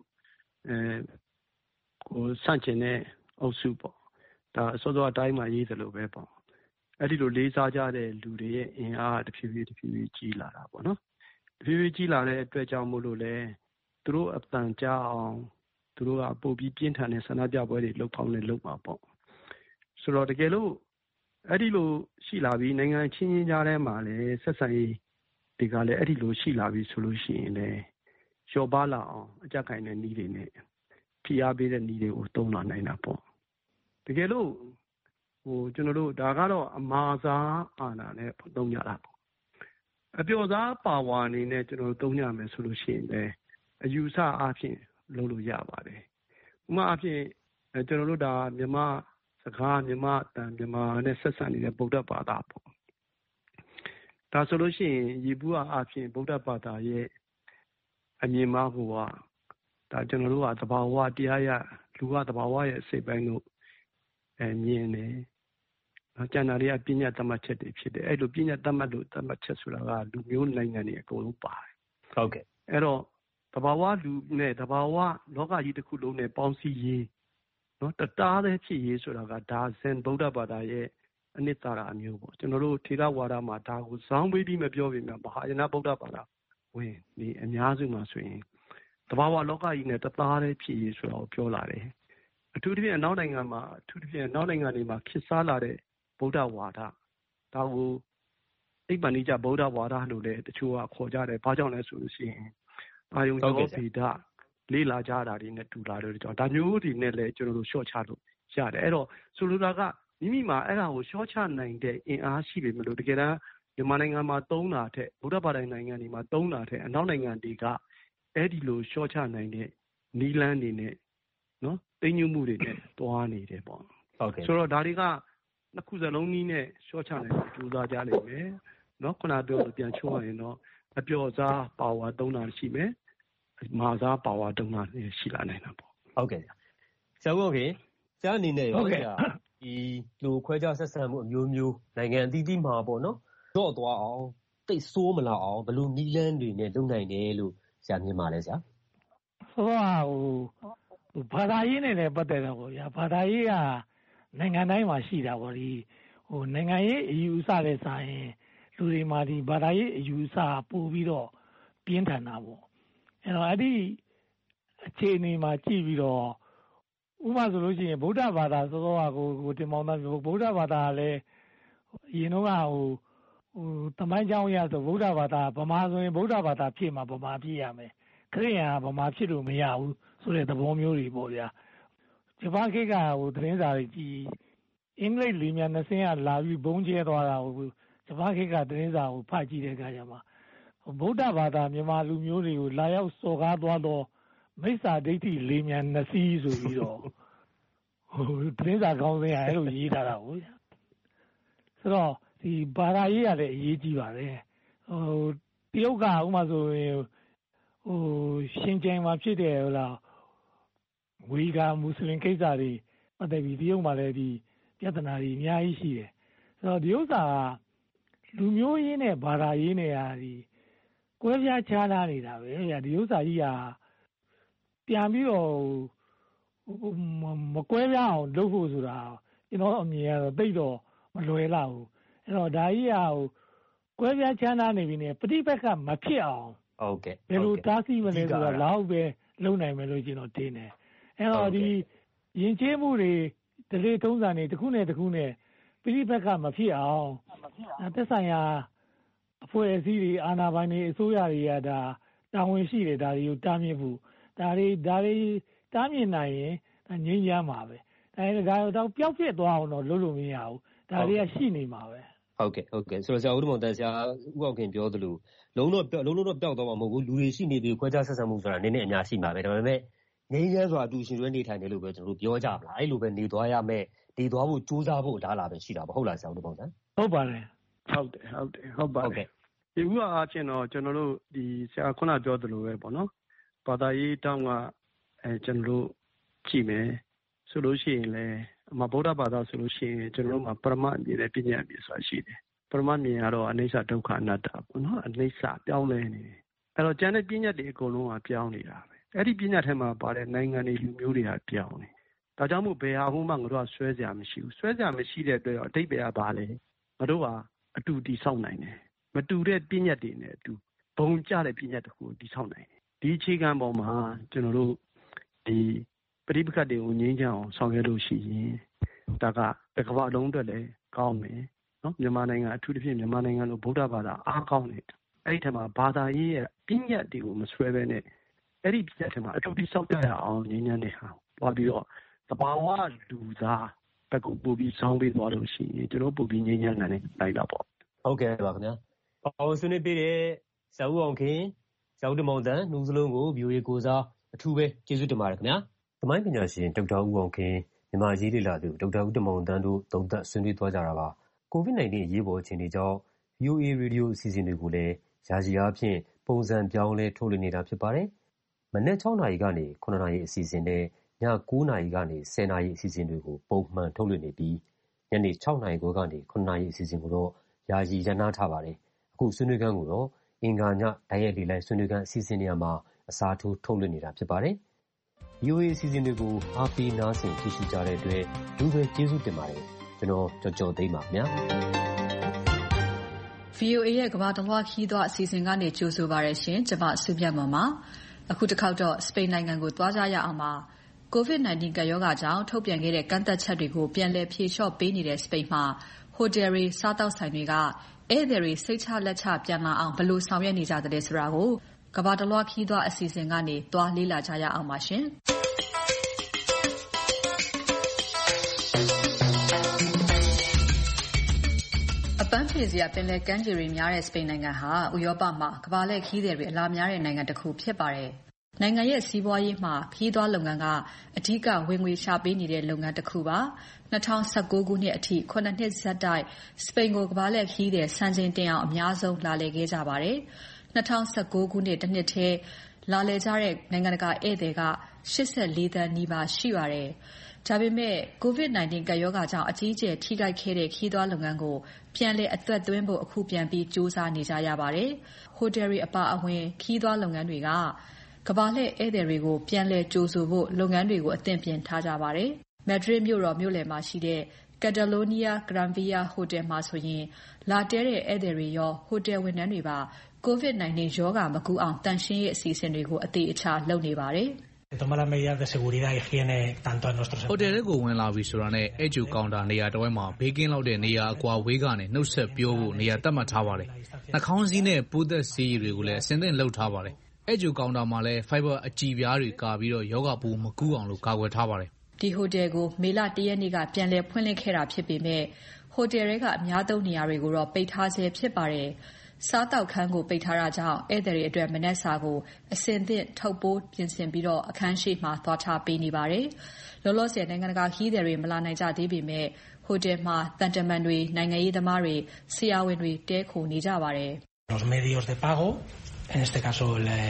ကိုစန့်ကျင်တဲ့အုပ်စုပေါ့ဒါအစောစောအတိုင်းမှာရေးသလိုပဲပေါ့အဲ့ဒီလိုလေးစားကြတဲ့လူတွေရဲ့အင်အားတဖြည်းဖြည်းကြီးလာတာပေါ့နော်တဖြည်းဖြည်းကြီးလာတဲ့အတွက်ကြောင့်မို့လို့လဲသူတို့အတန်ကြာအောင်သူတို့ကပို့ပြီးပြင်းထန်တဲ့ဆန္ဒပြပွဲတွေလှုပ်ဖောင်းနေလုပ်မှာပေါ့ဆိုတော့တကယ်လို့အဲ့ဒီလိုရှိလာပြီးနိုင်ငံချင်းကြားထဲမှာလည်းဆက်ဆံရေးတွေကလည်းအဲ့ဒီလိုရှိလာပြီးဆိုလို့ရှိရင်လည်းလျှော့ပါလာအောင်အကြက်ခိုင်တဲ့နည်းတွေနဲ့ဖိအားပေးတဲ့နည်းတွေကိုသုံးလာနိုင်တာပေါ့တကယ်လို့ကျွန်တော်တို့ဒါကတော့အမာစားအာဏာနဲ့သုံးကြတာပေါ့အပျော်စားပါဝါအနေနဲ့ကျွန်တော်တို့သုံးကြမယ်ဆိုလို့ရှိရင်လည်းအယူဆအားဖြင့်လုပ်လို့ရပါတယ်ဥပမာအားဖြင့်ကျွန်တော်တို့ဒါမြန်မာစကားမြန်မာအတန်မြန်မာနဲ့ဆက်ဆံနေတဲ့ဗုဒ္ဓဘာသာပေါ့ဒါဆိုလို့ရှိရင်ယေဘုအားဖြင့်ဗုဒ္ဓဘာသာရဲ့အမြင်မှားဟိုကဒါကျွန်တော်တို့ကသဘာဝတရားရလူကသဘာဝရဲ့စိတ်ပိုင်းတို့မြင်တယ်ကျန်တာတွေကပညာတတ်မှတ်ချက်တွေဖြစ်တယ်အဲ့လိုပညာတတ်မှတ်လို့တတ်မှတ်ချက်ဆိုတာကလူမျိုးနိုင်ငံတွေအကုန်လုံးပါတယ်ဟုတ်ကဲ့အဲ့တော့သဘာဝလူနဲ့သဘာဝလောကကြီးတစ်ခုလုံးနဲ့ပေါင်းစည်းရေးနော်တသားတည်းဖြစ်ရေးဆိုတာကဒါဇန်ဗုဒ္ဓဘာသာရဲ့အနှစ်သာရအမျိုးပေါ့ကျွန်တော်တို့ထေရဝါဒမှာဒါကိုဇောင်းပေးပြီးမပြောပြင်မှာမဟာယာနဗုဒ္ဓဘာသာဝင်ဒီအများစုမှာဆိုရင်တဘာဝလောကကြီးနဲ့တသားတည်းဖြစ်ရေးဆိုတာကိုပြောလာတယ်အထူးသဖြင့်အနောက်နိုင်ငံမှာအထူးသဖြင့်အနောက်နိုင်ငံတွေမှာခေတ်စားလာတဲ့ဗုဒ္ဓဝါဒဒါကိုအိပ္ပဏိကျဗုဒ္ဓဝါဒလို့လည်းတချို့ကခေါ်ကြတယ်ဘာကြောင့်လဲဆိုလို့ရှိရင်အာယုံကျော်ဗေဒလေးလာကြတာတွေနဲ့တူလာတယ်ကြောင့်ဒါမျိုးတွေနဲ့လည်းကျွန်တော်တို့ရှော့ချလို့ရတယ်အဲ့တော့ဆိုလိုတာကမိမိမှာအဲ့ဒါကိုရှော့ချနိုင်တဲ့အင်အားရှိပေမဲ့လို့တကယ်တမ်းမြန်မာနိုင်ငံမှာသုံးတာထက်ဗုဒ္ဓဘာသာနိုင်ငံတွေမှာသုံးတာထက်အနောက်နိုင်ငံတွေကအဲ့ဒီလိုရှော့ချနိုင်တဲ့နီလန်းတွေနဲ့နော်သိညှိမှုတွေနဲ့တွားနေတယ်ပေါ့ဟုတ်ကဲ့ဆိုတော့ဒါတွေကနှစ်ခုစလုံးနည်းနဲ့ရှော့ချနိုင်ဖို့ကြိုးစားကြလိမ့်မယ်နော်ခုနပြောလို့ပြန်ချိုးရရင်တော့အပျော်စားပါဝါသုံးတာရှိမယ်မာစားပါဝါသုံးတာရှိလာနိုင်တာပေါ့ဟုတ်ကဲ့ဆရာဟုတ်ကဲ့ဆရာအနေနဲ့ရောဆရာဒီလိုခွဲခြားဆက်ဆံမှုအမျိုးမျိုးနိုင်ငံအသီးသီးမှာပေါ့နော်တော့သွားအောင်တိတ်ဆိုးမလာအောင်ဘယ်လိုနည်းလမ်းတွေနဲ့လုပ်နိုင်တယ်လို့ဆရာမြင်ပါလဲဆရာဘာသာရေးနဲ့လည်းပတ်သက်တော့ဗျာဘာသာရေးကနိုင်ငံတိုင်းမှာရှိတာပေါ့ဒီနိုင်ငံရေးအယူအဆတဲ့ဆိုင်ရင်လူတွေမှာဒီဘာသာရေးအယူအဆပို့ပြီးတော့ပြင်းထန်တာပေါ့အဲ့တော့အဲ့ဒီအခြေအနေမှာကြည့်ပြီးတော့ဥပမာဆိုလို့ရှိရင်ဗုဒ္ဓဘာသာစောစောကကိုတင်မောင်းသားဗုဒ္ဓဘာသာလည်းအရင်တော့တမိုင်းကြောင်းရဆိုဗုဒ္ဓဘာသာဗမာဆိုရင်ဗုဒ္ဓဘာသာဖြစ်မှာဗမာဖြစ်ရမယ်ခရစ်ယာန်ဗမာဖြစ်လို့မရဘူးဆိုတဲ့သဘောမျိုးတွေပေါ့ဗျာဂျပန်ခေတ်ကသတင်းစာတွေကြည်အင်္ဂလိပ်လေမြန်နှစင်းကလာပြီးဘုံကျဲသွားတာဂျပန်ခေတ်ကသတင်းစာကိုဖတ်ကြည့်တဲ့အခါကျမှဗုဒ္ဓဘာသာမြန်မာလူမျိုးတွေကိုလာရောက်စော်ကားသွားသောမိစ္ဆာဒိဋ္ဌိလေမြန်နှစီးဆိုပြီးတော့သတင်းစာကောင်းစင်ကအဲ့လိုရေးထားတာဟုတ်ဆိုတော့ဒီဘာသာရေးကလည်းအရေးကြီးပါတယ်တရုတ်ကဥမာဆိုရင်ရှင်ကျန်းမှာဖြစ်တယ်ဟုတ်လားဝီဂါမွတ်စလင်ကိစ္စတွေပတ်သက်ပြီးတရုတ်မှာလည်းဒီပြဿနာတွေအများကြီးရှိတယ်ဆိုတော့ဒီဥစ္စာကလူမျိုးရေးနဲ့ဘာသာရေးနဲ့ဒီကွဲပြားခြားနားနေတာပဲဒီဥစ္စာကြီးကပြန်ပြီးတော့မကွဲပြားအောင်လုပ်ဖို့ဆိုတာကျွန်တော်အမြင်ကတော့သိတော့မလွယ်လောက်ဘူးအဲ့တော့ဒါကြီးကကွဲပြားခြားနားနေပြီနဲ့ပဋိပက္ခမဖြစ်အောင်ဟုတ်ကဲ့ဘယ်လိုတားဆီးမလဲဆိုတာလောက်ပဲလုပ်နိုင်မယ်လို့ကျွန်တော်ထင်တယ်အဲ့တော့ဒီယဉ်ကျေးမှုတွေဒလေထုံးစံတွေတစ်ခုနဲ့တစ်ခုနဲ့ပဋိပက္ခမဖြစ်အောင်သက်ဆိုင်ရာအဖွဲ့အစည်းတွေအာဏာပိုင်တွေအစိုးရတွေကဒါတာဝန်ရှိတယ်ဒါတွေကိုတားမြစ်ဖို့ဒါတွေတားမြစ်နိုင်ရင်ငြိမ်းချမ်းမှာပဲဒါတော့ပျောက်ပြက်သွားအောင်တော့လုပ်လို့မရဘူးဒါတွေကရှိနေမှာပဲဟုတ်ကဲ့ဆိုတော့ဆရာဦးမောင်တန်းဆရာဦးအောင်ခင်ပြောသလိုလုံးတော့ပျောက်သွားမှာမဟုတ်ဘူးလူတွေရှိနေပြီးခွဲခြားဆက်ဆံမှုဆိုတာနည်းနည်းအများရှိမှာပဲဒါပေမဲ့ငြိမ်းချမ်းစွာအတူရှင်တွဲနေထိုင်တယ်လို့ပဲကျွန်တော်တို့ပြောကြပါလားအဲ့လိုပဲနေသွားရမယ်နေသွားဖို့ကြိုးစားဖို့အလားအလာပဲရှိတာပေါ့ဟုတ်လားဆရာဦးမောင်တန်းဟုတ်ပါတယ်ဟုတ်ပါတယ်ဒီဥပမာအားဖြင့်တော့ကျွန်တော်တို့ဒီဆရာခုနပြောသလိုပဲပေါ့နော်ဘာသာရေးတောင်းကကျွန်တော်တို့ကြည့်မယ်ဆိုလို့ရှိရင်လည်းဗုဒ္ဓဘာသာဆိုလို့ရှိရင်ကျွန်တော်တို့မှာပရမတ်မြင်တဲ့ပညာမြင်ဆိုတာရှိတယ်ပရမတ်မြင်ကတော့အနိစ္စဒုက္ခအနတ္တပေါ့နော်အနိစ္စပြောင်းလဲနေတယ်အဲ့တော့ကျန်တဲ့ပညာတွေအကုန်လုံးကပြောင်းနေတာပဲအဲ့ဒီပညာထဲမှာပါတဲ့နိုင်ငံတွေလူမျိုးတွေကပြောင်းနေဒါကြောင့်မို့ဘယ်ဟာမှငါတို့ကဆွဲစရာမရှိဘူးဆွဲစရာမရှိတဲ့အတွက်အတိတ်ပဲကပါလေငါတို့ကအတူတည်ဆောက်နိုင်တယ်မတူတဲ့ပညာတွေနဲ့အတူဘုံကျတဲ့ပညာတစ်ခုတည်ဆောက်နိုင်တယ်ဒီအခြေခံပေါ်မှာကျွန်တော်တို့ဒီပဋိပက္ခတွေကိုငြိမ်းချမ်းအောင်ဆောင်ရွက်လို့ရှိရင်ဒါကတစ်ကမ္ဘာလုံးအတွက်လည်းကောင်းမယ်နော်မြန်မာနိုင်ငံအထူးသဖြင့်မြန်မာနိုင်ငံလိုဗုဒ္ဓဘာသာအားကောင်းတယ်အဲ့ဒီထက်မှာဘာသာရေးရဲ့ပညာတွေကိုမဆွဲဘဲနဲ့အဲ့ဒီပညာထဲမှာအထူးတည်ဆောက်ကြရအောင်ငြိမ်းချမ်းတဲ့ဟာသွားပြီးတော့သဘာဝလူသားဘက်ကိုပို့ပြီးဆောင်းပေးသွားလို့ရှိရင်ကျွန်တော်ပို့ပြီးငြိမ်းချမ်းနိုင်လိုက်တာပေါ့ဟုတ်ကဲ့ပါခင်ဗျာအောင်ဆွေးနွေးပေးတဲ့ဇာဦးအောင်ခင်ဇာဦးတမောင်တန်နှုတ်စလုံးကို VOA ကိုစားအထူးပဲကျေးဇူးတင်ပါတယ်ခင်ဗျာသမိုင်းပညာရှင်ဒေါက်တာဦးအောင်ခင်မြန်မာရေးလေ့လာသူဒေါက်တာဦးတမောင်တန်တို့သုံးသပ်ဆွေးနွေးသွားကြတာပါ COVID-19 အရေးပေါ်အခြေအနေကြောင့် VOA ရေဒီယိုအစီအစဉ်တွေကိုလည်းယာယီအားဖြင့်ပုံစံပြောင်းလဲထုတ်လွှင့်နေတာဖြစ်ပါတယ်မနက် 6 နာရီကနေ 9 နာရီအစီအစဉ်နဲ့ည 9 နာရီကနေ 10 နာရီအစီအစဉ်တွေကိုပုံမှန်ထုတ်လွှင့်နေပြီးညနေ 6 နာရီခွဲကနေ 9 နာရီအစီအစဉ်ကိုတော့ယာယီရပ်နားထားပါတယ်အခုဆွေးနွေးခန်းကိုတော့အင်္ဂါညတိုက်ရိုက်လေလိုက်ဆွေးနွေးခန်းအစီအစဉ်နေရာမှာအစားထိုးထုတ်လွှင့်နေတာဖြစ်ပါတယ် VOA အစီအစဉ်တွေကိုအားပေးနားဆင်ကြည့်ရှုကြတဲ့အတွက်လူပဲကျေးဇူးတင်ပါတယ်ကျွန်တော်ကြော်သိမ်းပါခင်ဗျာ VOA ရဲ့ကမ္ဘာတလွှားခီးသွွားအစီအစဉ်ကနေကြိုဆိုပါရရှင်ကျမစုမြတ်မောင်ပါအခုတစ်ခေါက်တော့စပိန်နိုင်ငံကိုသွားကြရအောင်ပါ COVID-19 ကပ်ရောဂါကြောင့်ထုတ်ပြန်ခဲ့တဲ့ကန့်သက်ချက်တွေကိုပြန်လည်ဖြေလျှော့ပေးနေတဲ့စပိန်မှာဟိုတယ်တွေစားတောက်ဆိုင်တွေကဧည့်သည်တွေစိတ်ချလက်ချပြန်လာအောင်ဘယ်လိုဆောင်ရွက်နေကြသလဲဆိုတာကိုကမ္ဘာတလွှားခီးသွွားအစီအစဉ်ကနေသွားလေ့လာကြရအောင်ပါရှင်အပန်းဖြေစရာပင်လယ်ကမ်းခြေတွေများတဲ့စပိန်နိုင်ငံဟာဥရောပမှာကမ္ဘာလှည့်ခီးသည်တွေအလာများတဲ့နိုင်ငံတစ်ခုဖြစ်ပါတယ်။နိုင်ငံရဲ့စီးပွားရေးမှာခီးသွွားလုပ်ငန်းကအဓိကဝင်ငွေရှာပေးနေတဲ့လုပ်ငန်းတစ်ခုပါ။2019ခုနှစ်အထိ9နှစ်ဆက်တိုက်စပိန်ကိုကမ္ဘာလှည့်ခီးသည်စံချိန်တင်အောင်အများဆုံးလာလည်ခဲ့ကြပါတယ်။2019ခုနှစ်တစ်နှစ်ထဲလာလည်ကြတဲ့နိုင်ငံတကာဧည့်သည်က84သန်းနီးပါးရှိပါတယ်။ဒါပေမဲ့ COVID-19 ကပ်ရောဂါကြောင့်အကြီးအကျယ်ထိခိုက်ခဲ့တဲ့ခီးသွွားလုပ်ငန်းကိုပြန်လည်အသက်သွင်းဖို့အခုပြန်ပြီးစူးစမ်းနေကြရပါတယ်။ဟိုတယ်တွေအပါအဝင်ခီးသွွားလုပ်ငန်းတွေကကမ္ဘာလှည့်ဧည့်သည်တွေကိုပြန်လည်ကြိုဆိုဖို့လုပ်ငန်းတွေကိုအသင့်ပြင်ထားကြပါတယ်။ Madrid မြို့တော်မြို့လယ်မှာရှိတဲ့ Catalonia Gran Via ဟိုတယ်မှာဆိုရင်လာတည်းတဲ့ဧည့်သည်တွေရောဟိုတယ်ဝန်ထမ်းတွေပါ COVID-19 ရောဂါမကူးအောင်တန်ရှင်းရေးအစီအစဉ်တွေကိုအသေးအချာလုပ်နေပါတယ်။ Toma las medidas de seguridad y higiene tanto en nuestros ဟိုတယ်တွေကိုဝင်လာပြီဆိုတာနဲ့ဧည့်ကြိုကောင်တာနေရာတစ်ဝက်မှာဘေးကင်းလောက်တဲ့နေရာအကွာဝေးကနေနှုတ်ဆက်ပြောဖို့နေရာသတ်မှတ်ထားပါတယ်။နှာခေါင်းစည်းနဲ့ပိုးသက်ဆေးရည်တွေကိုလည်းအစင်သင့်လုပ်ထားပါတယ်။ဧည့်ကြိုကောင်တာမှာလည်း fiber အကြည်ပြားတွေကာပြီးတော့ယောဂပိုးမကူးအောင်လို့ကာကွယ်ထားပါတယ်။ဒီဟိုတယ်ကိုမေလ 1 ရက်နေ့ကပြန်လည်ဖွင့်လှစ်ခဲ့တာဖြစ်ပေမဲ့ဟိုတယ်တွေကအများသုံးနေရာတွေကိုတော့ပိတ်ထားဆဲဖြစ်ပါတယ်။စားတောက်ခန်းကိုပိတ်ထားတာကြောင့်ဧည့်သည်တွေအတွက်မနက်စာကိုအစင်သင့်ထုတ်ပိုးပြင်ဆင်ပြီးတော့အခန်းရှိမှာသွားထားပေးနေပါတယ်။လောလောဆယ်နိုင်ငံတကာခီးသည်တွေမလာနိုင်ကြသေးပေမဲ့ဟိုတယ်မှာတန်တမန်တွေနိုင်ငံရေးသမားတွေဆရာဝန်တွေတဲခိုနေကြပါတယ်။ Los medios de pago en este caso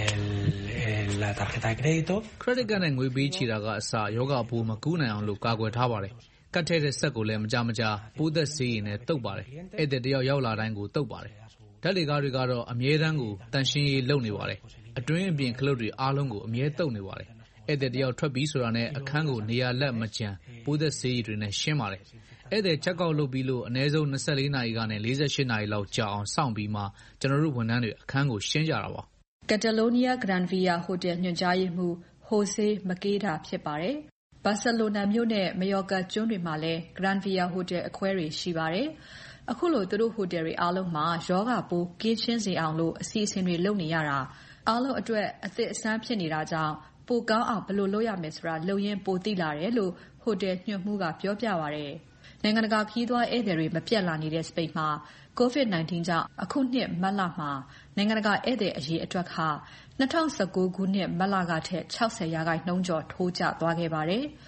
la tarjeta de crédito credit card နဲ့ငွေပေးချေတာကအစယောဂပိုးမကူးနိုင်အောင်လို့ကာကွယ်ထားပါတယ်။ကတ်ထဲတဲ့ဆက်ကိုလည်းမကြမကြာပိုးသက်ဆေးရည်နဲ့တုပ်ပါတယ်။ဧည့်သည်တယောက်ရောက်လာတိုင်းကိုတုပ်ပါတယ်ဓာတ်လေကားတွေကတော့အမြဲတမ်းကိုတန်ရှင်းရေးလုပ်နေပါတယ်။အတွင်းအပြင်ခလုတ်တွေအားလုံးကိုအမြဲတုပ်နေပါတယ်။ဧည့်သည်တယောက်ထွက်ပြီးဆိုတာနဲ့အခန်းကိုနေရာလက်မကျန်ပိုးသက်ဆေးရည်တွေနဲ့ရှင်းပါတယ်။ဧည့်သည်ချက်ကောက်လုပ်ပြီးလို့အနည်းဆုံး24နာရီကနေ48နာရီလောက်ကြာအောင်စောင့်ပြီးမှကျွန်တော်တို့ဝန်ထမ်းတွေအခန်းကိုရှင်းကြတာပါ။ Catalonia Gran Via ဟိုတယ်ညွှန်ကြားရေးမှူး Jose Maqueda ဖြစ်ပါတယ်။ ဘာစီလိုနာမြို့နဲ့မယော်ကာကျွန်းတွေမှာလည်း Gran Via ဟိုတယ်အခွဲတွေရှိပါတယ်။အခုလိုသူတို့ဟိုတယ်တွေအားလုံးမှာယောဂပိုးကင်းရှင်းစေအောင်လို့အစီအစဉ်တွေလုပ်နေရတာအားလုံးအတွက်အသစ်အဆန်းဖြစ်နေတာကြောင့်ပိုကောင်းအောင်ဘယ်လိုလုပ်ရမလဲဆိုတာလုပ်ရင်းပိုသိလာတယ်လို့ဟိုတယ်ညွှန်မှူးကပြောပြပါတယ်။နိုင်ငံတကာခီးသွွားဧည့်သည်တွေမပြတ်လာနေတဲ့စပိန်မှာ COVID-19 ကြောင့်အခုနှစ်မတ်လမှာနိုင်ငံတကာဧည့်သည်အရေအတွက်က2019ခုနှစ်မတ်လကထက်60%ကျော်ထိုးကျသွားခဲ့ပါတယ်။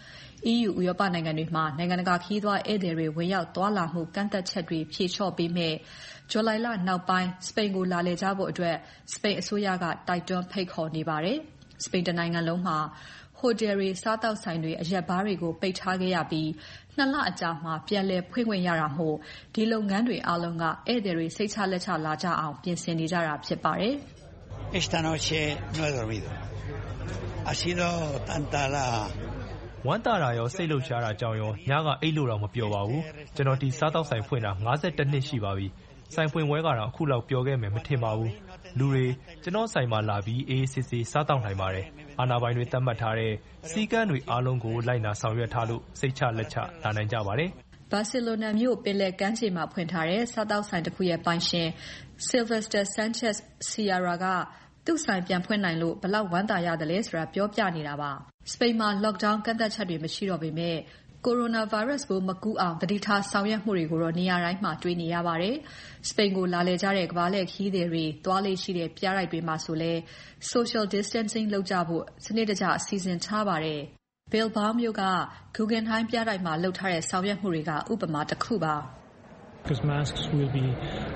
EU ဥရောပနိုင်ငံတွေမှာနိုင်ငံတကာခရီးသွားဧည့်သည်တွေဝင်ရောက်သွားလာမှုကန့်သတ်ချက်တွေဖြေလျှော့ပေးမယ့်ဇူလိုင်လနောက်ပိုင်းစပိန်ကိုလာလည်ကြဖို့အတွက်စပိန်အစိုးရကတိုက်တွန်းဖိတ်ခေါ်နေပါတယ်။စပိန်တနိုင်ငံလုံးမှာဟိုတယ်တွေစားသောက်ဆိုင်တွေအရက်ဘားတွေကိုပိတ်ထားခဲ့ရပြီး2 လအကြာမှာပြန်လည်ဖွင့်ခွင့်ရတာမို့ဒီလုပ်ငန်းတွေအားလုံးကဧည့်သည်တွေစိတ်ချလက်ချလာကြအောင်ပြင်ဆင်နေကြတာဖြစ်ပါတယ်။ Esta noche no he dormido. Ha sido tanta la ဝမ်းသာတာရောစိတ်လှုပ်ရှားတာကြောင့်ရောညကအိတ်လို့တော့မပျော်ပါဘူး။ကျွန်တော်ဒီစားသောက်ဆိုင်ဖွင့်တာ52နှစ်ရှိပါပြီ။ဆိုင်ဖွင့်ပွဲကတော့အခုလောက်ပျော်ခဲ့မယ်မထင်ပါဘူး။လူတွေကျွန်တော်ဆိုင်မှာလာပြီးအေးစစ်စစ်စားသောက်နိုင်ပါတယ်။အာဏာပိုင်တွေသတ်မှတ်ထားတဲ့စီကံတွေအားလုံးကိုလိုက်နာဆောင်ရွက်ထားလို့စိတ်ချလက်ချလာနိုင်ကြပါတယ်။ဘာစီလိုနာမြို့ပင်လယ်ကမ်းခြေမှာဖွင့်ထားတဲ့စားသောက်ဆိုင်တစ်ခုရဲ့ပိုင်ရှင် Sylvester Sanchez Sierra ကသူ့ဆိုင်ပြန်ဖွင့်နိုင်လို့ဘလောက်ဝမ်းသာရတယ်လဲဆိုတာပြောပြနေတာပါ။စပိန်မှာ lockdown ကန့်သတ်ချက်တွေမရှိတော့ပေမဲ့ကိုရိုနာဗိုင်းရပ်စ်ပိုးမကူးအောင်သတိထားဆောင်ရွက်မှုတွေကိုတော့နေရာတိုင်းမှာတွေ့နေရပါတယ်။စပိန်ကိုလာလည်ကြတဲ့ကမ္ဘာလှည့်ခရီးသည်တွေသွားလေ့ရှိတဲ့ပြတိုက်တွေမှာဆိုလဲ social distancing လုပ်ကြဖို့စနစ်တကျအစီအစဉ်ထားပါတယ်။ Bilbao မြို့က Guggenheim ပြတိုက်မှာလုပ်ထားတဲ့ဆောင်ရွက်မှုတွေကဥပမာတစ်ခုပါ။ Because masks will be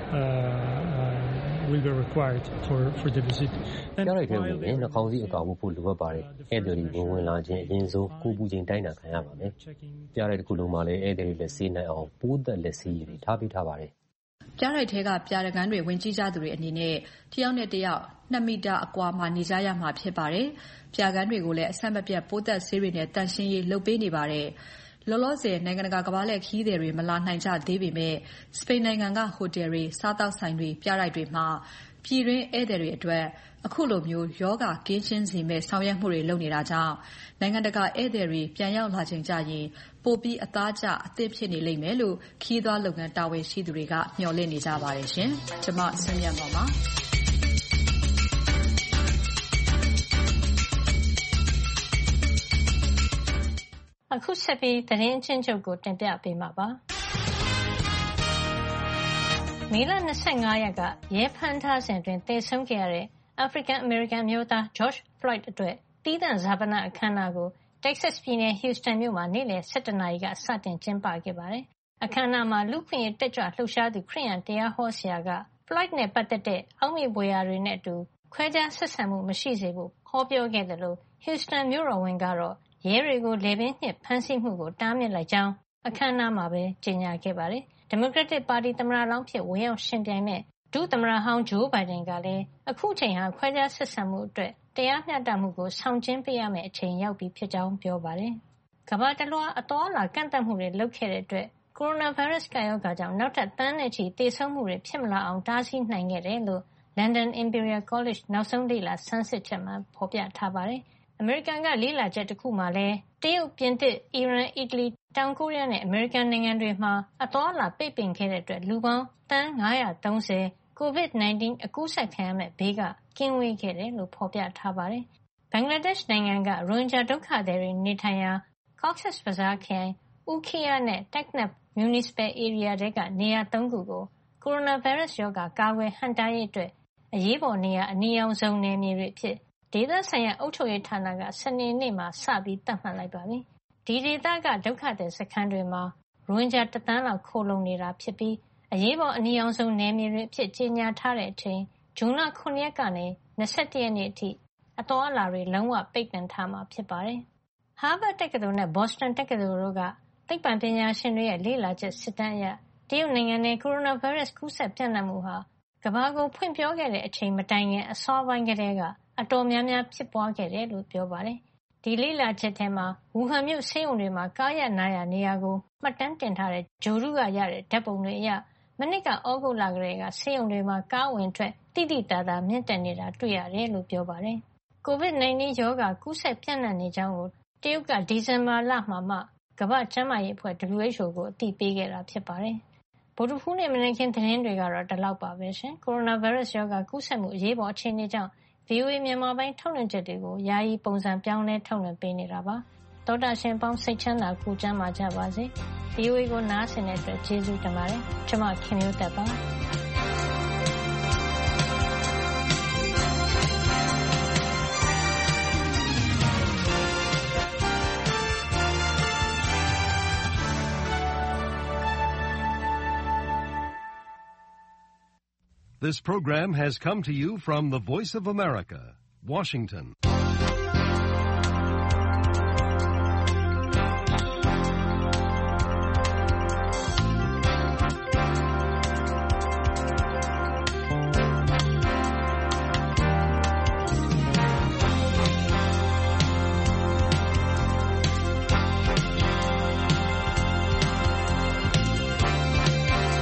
required for the visit. ပြတိုက်ထဲဝင်ရင်နှာခေါင်းစည်းအကာဝတ်ဖို့လိုအပ်ပါတယ်။ဧည့်သည်တွေဝင်လာခြင်းအရင်ဆုံးကိုယ်ပူချိန်တိုင်းတာခံရပါမယ်။ပြတိုက်တစ်ခုလုံးမှာလည်းဧည့်သည်တွေလက်ဆေးနိုင်အောင်ပိုးသက်လက်ဆေးရည်တွေထားပေးထားပါတယ်။ပြတိုက်ထဲကပြတိုက်ခန်းတွေဝင်ကြည့်ကြသူတွေအနေနဲ့တစ်ယောက်နဲ့တစ်ယောက်2 မီတာအကွာမှာနေကြရမှာဖြစ်ပါတယ်။ပြခန်းတွေကိုလည်းအဆက်မပြတ်ပိုးသက်ဆေးတွေနဲ့တန့်ရှင်းရေးလုပ်ပေးနေပါတယ်။လောလောဆယ်နိုင်ငံတကာကမ္ဘာလှည့်ခရီးသည်တွေမလာနိုင်ကြသေးပေမဲ့စပိန်နိုင်ငံကဟိုတယ်တွေစားသောက်ဆိုင်တွေပြတိုက်တွေမှာပြည်တွင်းဧည့်သည်တွေအတွက်အခုလိုမျိုးယောဂကင်းရှင်းစေမဲ့ဆောင်ရွက်မှုတွေလုပ်နေတာကြောင့်နိုင်ငံတကာဧည့်သည်တွေပြန်ရောက်လာချိန်ကျရင်ပိုပြီးအသားကျအသင့်ဖြစ်နေလိမ့်မယ်လို့ခရီးသွားလုပ်ငန်းတာဝန်ရှိသူတွေကမျှော်လင့်နေကြပါတယ်ရှင်။ကျွန်မဆင်းရဲပါပါ။အခုဆက်ပြီးသတင်းအချင်းချုပ်ကိုတင်ပြပေးမှာပါ။မေလ25ရက်ကရဲဖမ်းထားစဉ်တွင်သေဆုံးခဲ့ရတဲ့ African American မျိုးသား George Floyd အတွက်တီးသန့်ဈာပနအခမ်းအနားကို Texas ပြည်နယ် Houston မြို့မှာနေ့လယ် 17 နာရီကစတင်ကျင်းပခဲ့ပါတယ်။အခမ်းအနားမှာလူ့ခွင့်ရေးတက်ကြွလှုပ်ရှားသူခရစ်ယာန်တရားဟောဆရာက Floyd နဲ့ပတ်သက်တဲ့အောက်မေ့ဖွယ်ရာတွေနဲ့အတူခွဲခြားဆက်ဆံမှုမရှိစေဖို့ဟောပြောခဲ့တယ်လို့ Houston မြို့တော်ဝန်ကတော့ရဲတွေကိုလေပင်ညှစ်ဖမ်းဆီးမှုကိုတားမြစ်လိုက်ကြောင်းအခမ်းအနားမှာပဲကြေညာခဲ့ပါတယ်။ Democratic Party သမ္မတလောင်းဖြစ်ဝင်ရောက်ရှင်ပြိုင်မဲ့ဒုသမ္မတဟောင်း Joe Biden ကလည်းအခုချိန်ဟာခွဲခြားဆက်ဆံမှုအတွက်တရားမျှတမှုကိုဆောင်ကျဉ်ပေးရမယ့်အချိန်ရောက်ပြီဖြစ်ကြောင်းပြောပါတယ်။ကမ္ဘာတလွှားအသွားအလာကန့်သတ်မှုတွေလုပ်ခဲ့တဲ့အတွက်ကိုရိုနာဗိုင်းရပ်စ်ကပ်ရောဂါကြောင့်နောက်ထပ်သန်းနဲ့ချီသေဆုံးမှုတွေဖြစ်မလာအောင်တားဆီးနိုင်ခဲ့တယ်လို့ London Imperial College နောက်ဆုံးလေ့လာဆန်းစစ်ချက်မှာဖော်ပြထားပါတယ်။အမေရိကန်ကလေ့လာချက်တစ်ခုမှာလည်းတရုတ်၊ပြင်သစ်၊အီရန်၊အီတလီ၊တောင်ကိုရီးယားနဲ့အမေရိကန်နိုင်ငံတွေမှာအသွားအလာပိတ်ပင်ခဲ့တဲ့အတွက်လူပေါင်းသန်း530 COVID-19 အကူးစက်ခံရမဲ့ဘေးကကင်းဝေးခဲ့တယ်လို့ဖော်ပြထားပါတယ်။ဘင်္ဂလားဒေ့ရှ်နိုင်ငံကရိုဟင်ဂျာဒုက္ခသည်တွေနေထိုင်ရာ Cox's Bazar ခရိုင် Ukhiya နဲ့ Taknaf Municipal Area တွေကနေရာ3ခုကိုကိုရိုနာဗိုင်းရပ်စ်ရောဂါကာကွယ်ဟန့်တားရေးအတွက်အရေးပေါ်နေရာအနီရောင်ဇုံနယ်မြေတွေအဖြစ်ဒေသဆိုင်ရာအုပ်ချုပ်ရေးဌာနကစနေနေ့မှာစပြီးသတ်မှတ်လိုက်ပါပြီ။ဒီဒေသကဒုက္ခသည်စခန်းတွေမှာရိုဟင်ဂျာ1 သန်းလောက်ခိုလှုံနေတာဖြစ်ပြီးအရေးပေါ်အနီရောင်ဇုံနယ်မြေတွေအဖြစ်ကြေညာထားတဲ့အချိန်ဇွန်လ9ရက်ကနေ21ရက်နေ့အထိအသွားအလာတွေလုံးဝပိတ်ပင်ထားမှာဖြစ်ပါတယ်။ Harvard တက္ကသိုလ်နဲ့ Boston တက္ကသိုလ်တို့ကသိပ္ပံပညာရှင်တွေရဲ့လေ့လာချက်စစ်တမ်းအရတရုတ်နိုင်ငံနဲ့ကိုရိုနာဗိုင်းရပ်စ်ကူးစက်ပြန့်နှံ့မှုဟာကမ္ဘာကိုဖွင့်ပြောခဲ့တဲ့အချိန်မတိုင်ခင်အစောပိုင်းကတည်းကအတော်များများဖြစ်ပွားခဲ့တယ်လို့ပြောပါတယ်။ဒီလေ့လာချက်ထဲမှာဝူဟန်မြို့ဆေးရုံတွေမှာကားရနားရနေရာကိုမှတ်တမ်းတင်ထားတဲ့ဂြိုဟ်တုကရတဲ့ဓာတ်ပုံတွေအရမနှစ်ကဩဂုတ်လကတည်းကဆေးရုံတွေမှာကားဝင်ထွက်တိတိတသာမြင့်တက်နေတာတွေ့ရတယ်လို့ပြောပါတယ်။ COVID-19 ရောဂါကူးစက်ပြန့်နှံ့နေကြောင်းကိုတရုတ်ကဒီဇင်ဘာလမှာမှကမ္ဘာ့ကျန်းမာရေးအဖွဲ့ WHO ကိုအသိပေးခဲ့တာဖြစ်ပါတယ်။ဗုဒ္ဓဟူးနေ့မနက်ခင်းသတင်းတွေကတော့ဒီလောက်ပါပဲရှင်။ကိုရိုနာဗိုင်းရပ်စ်ရောဂါကူးစက်မှုအရေးပေါ်အခြေအနေကြောင့်VOA မြန်မာပိုင်းထုတ်လွှင့်ချက်တွေကိုယာယီပုံစံပြောင်းလဲထုတ်လွှင့်ပေးနေတာပါ။သောတာရှင်ပေါင်းစိတ်ချမ်းသာကိုကျန်းမာကြပါစေ။ VOA ကိုနားဆင်တဲ့အတွက်ကျေးဇူးတင်ပါတယ်။ကျွန်မခင်မျိုးသက်ပါ။ This program has come to you from the Voice of America, Washington.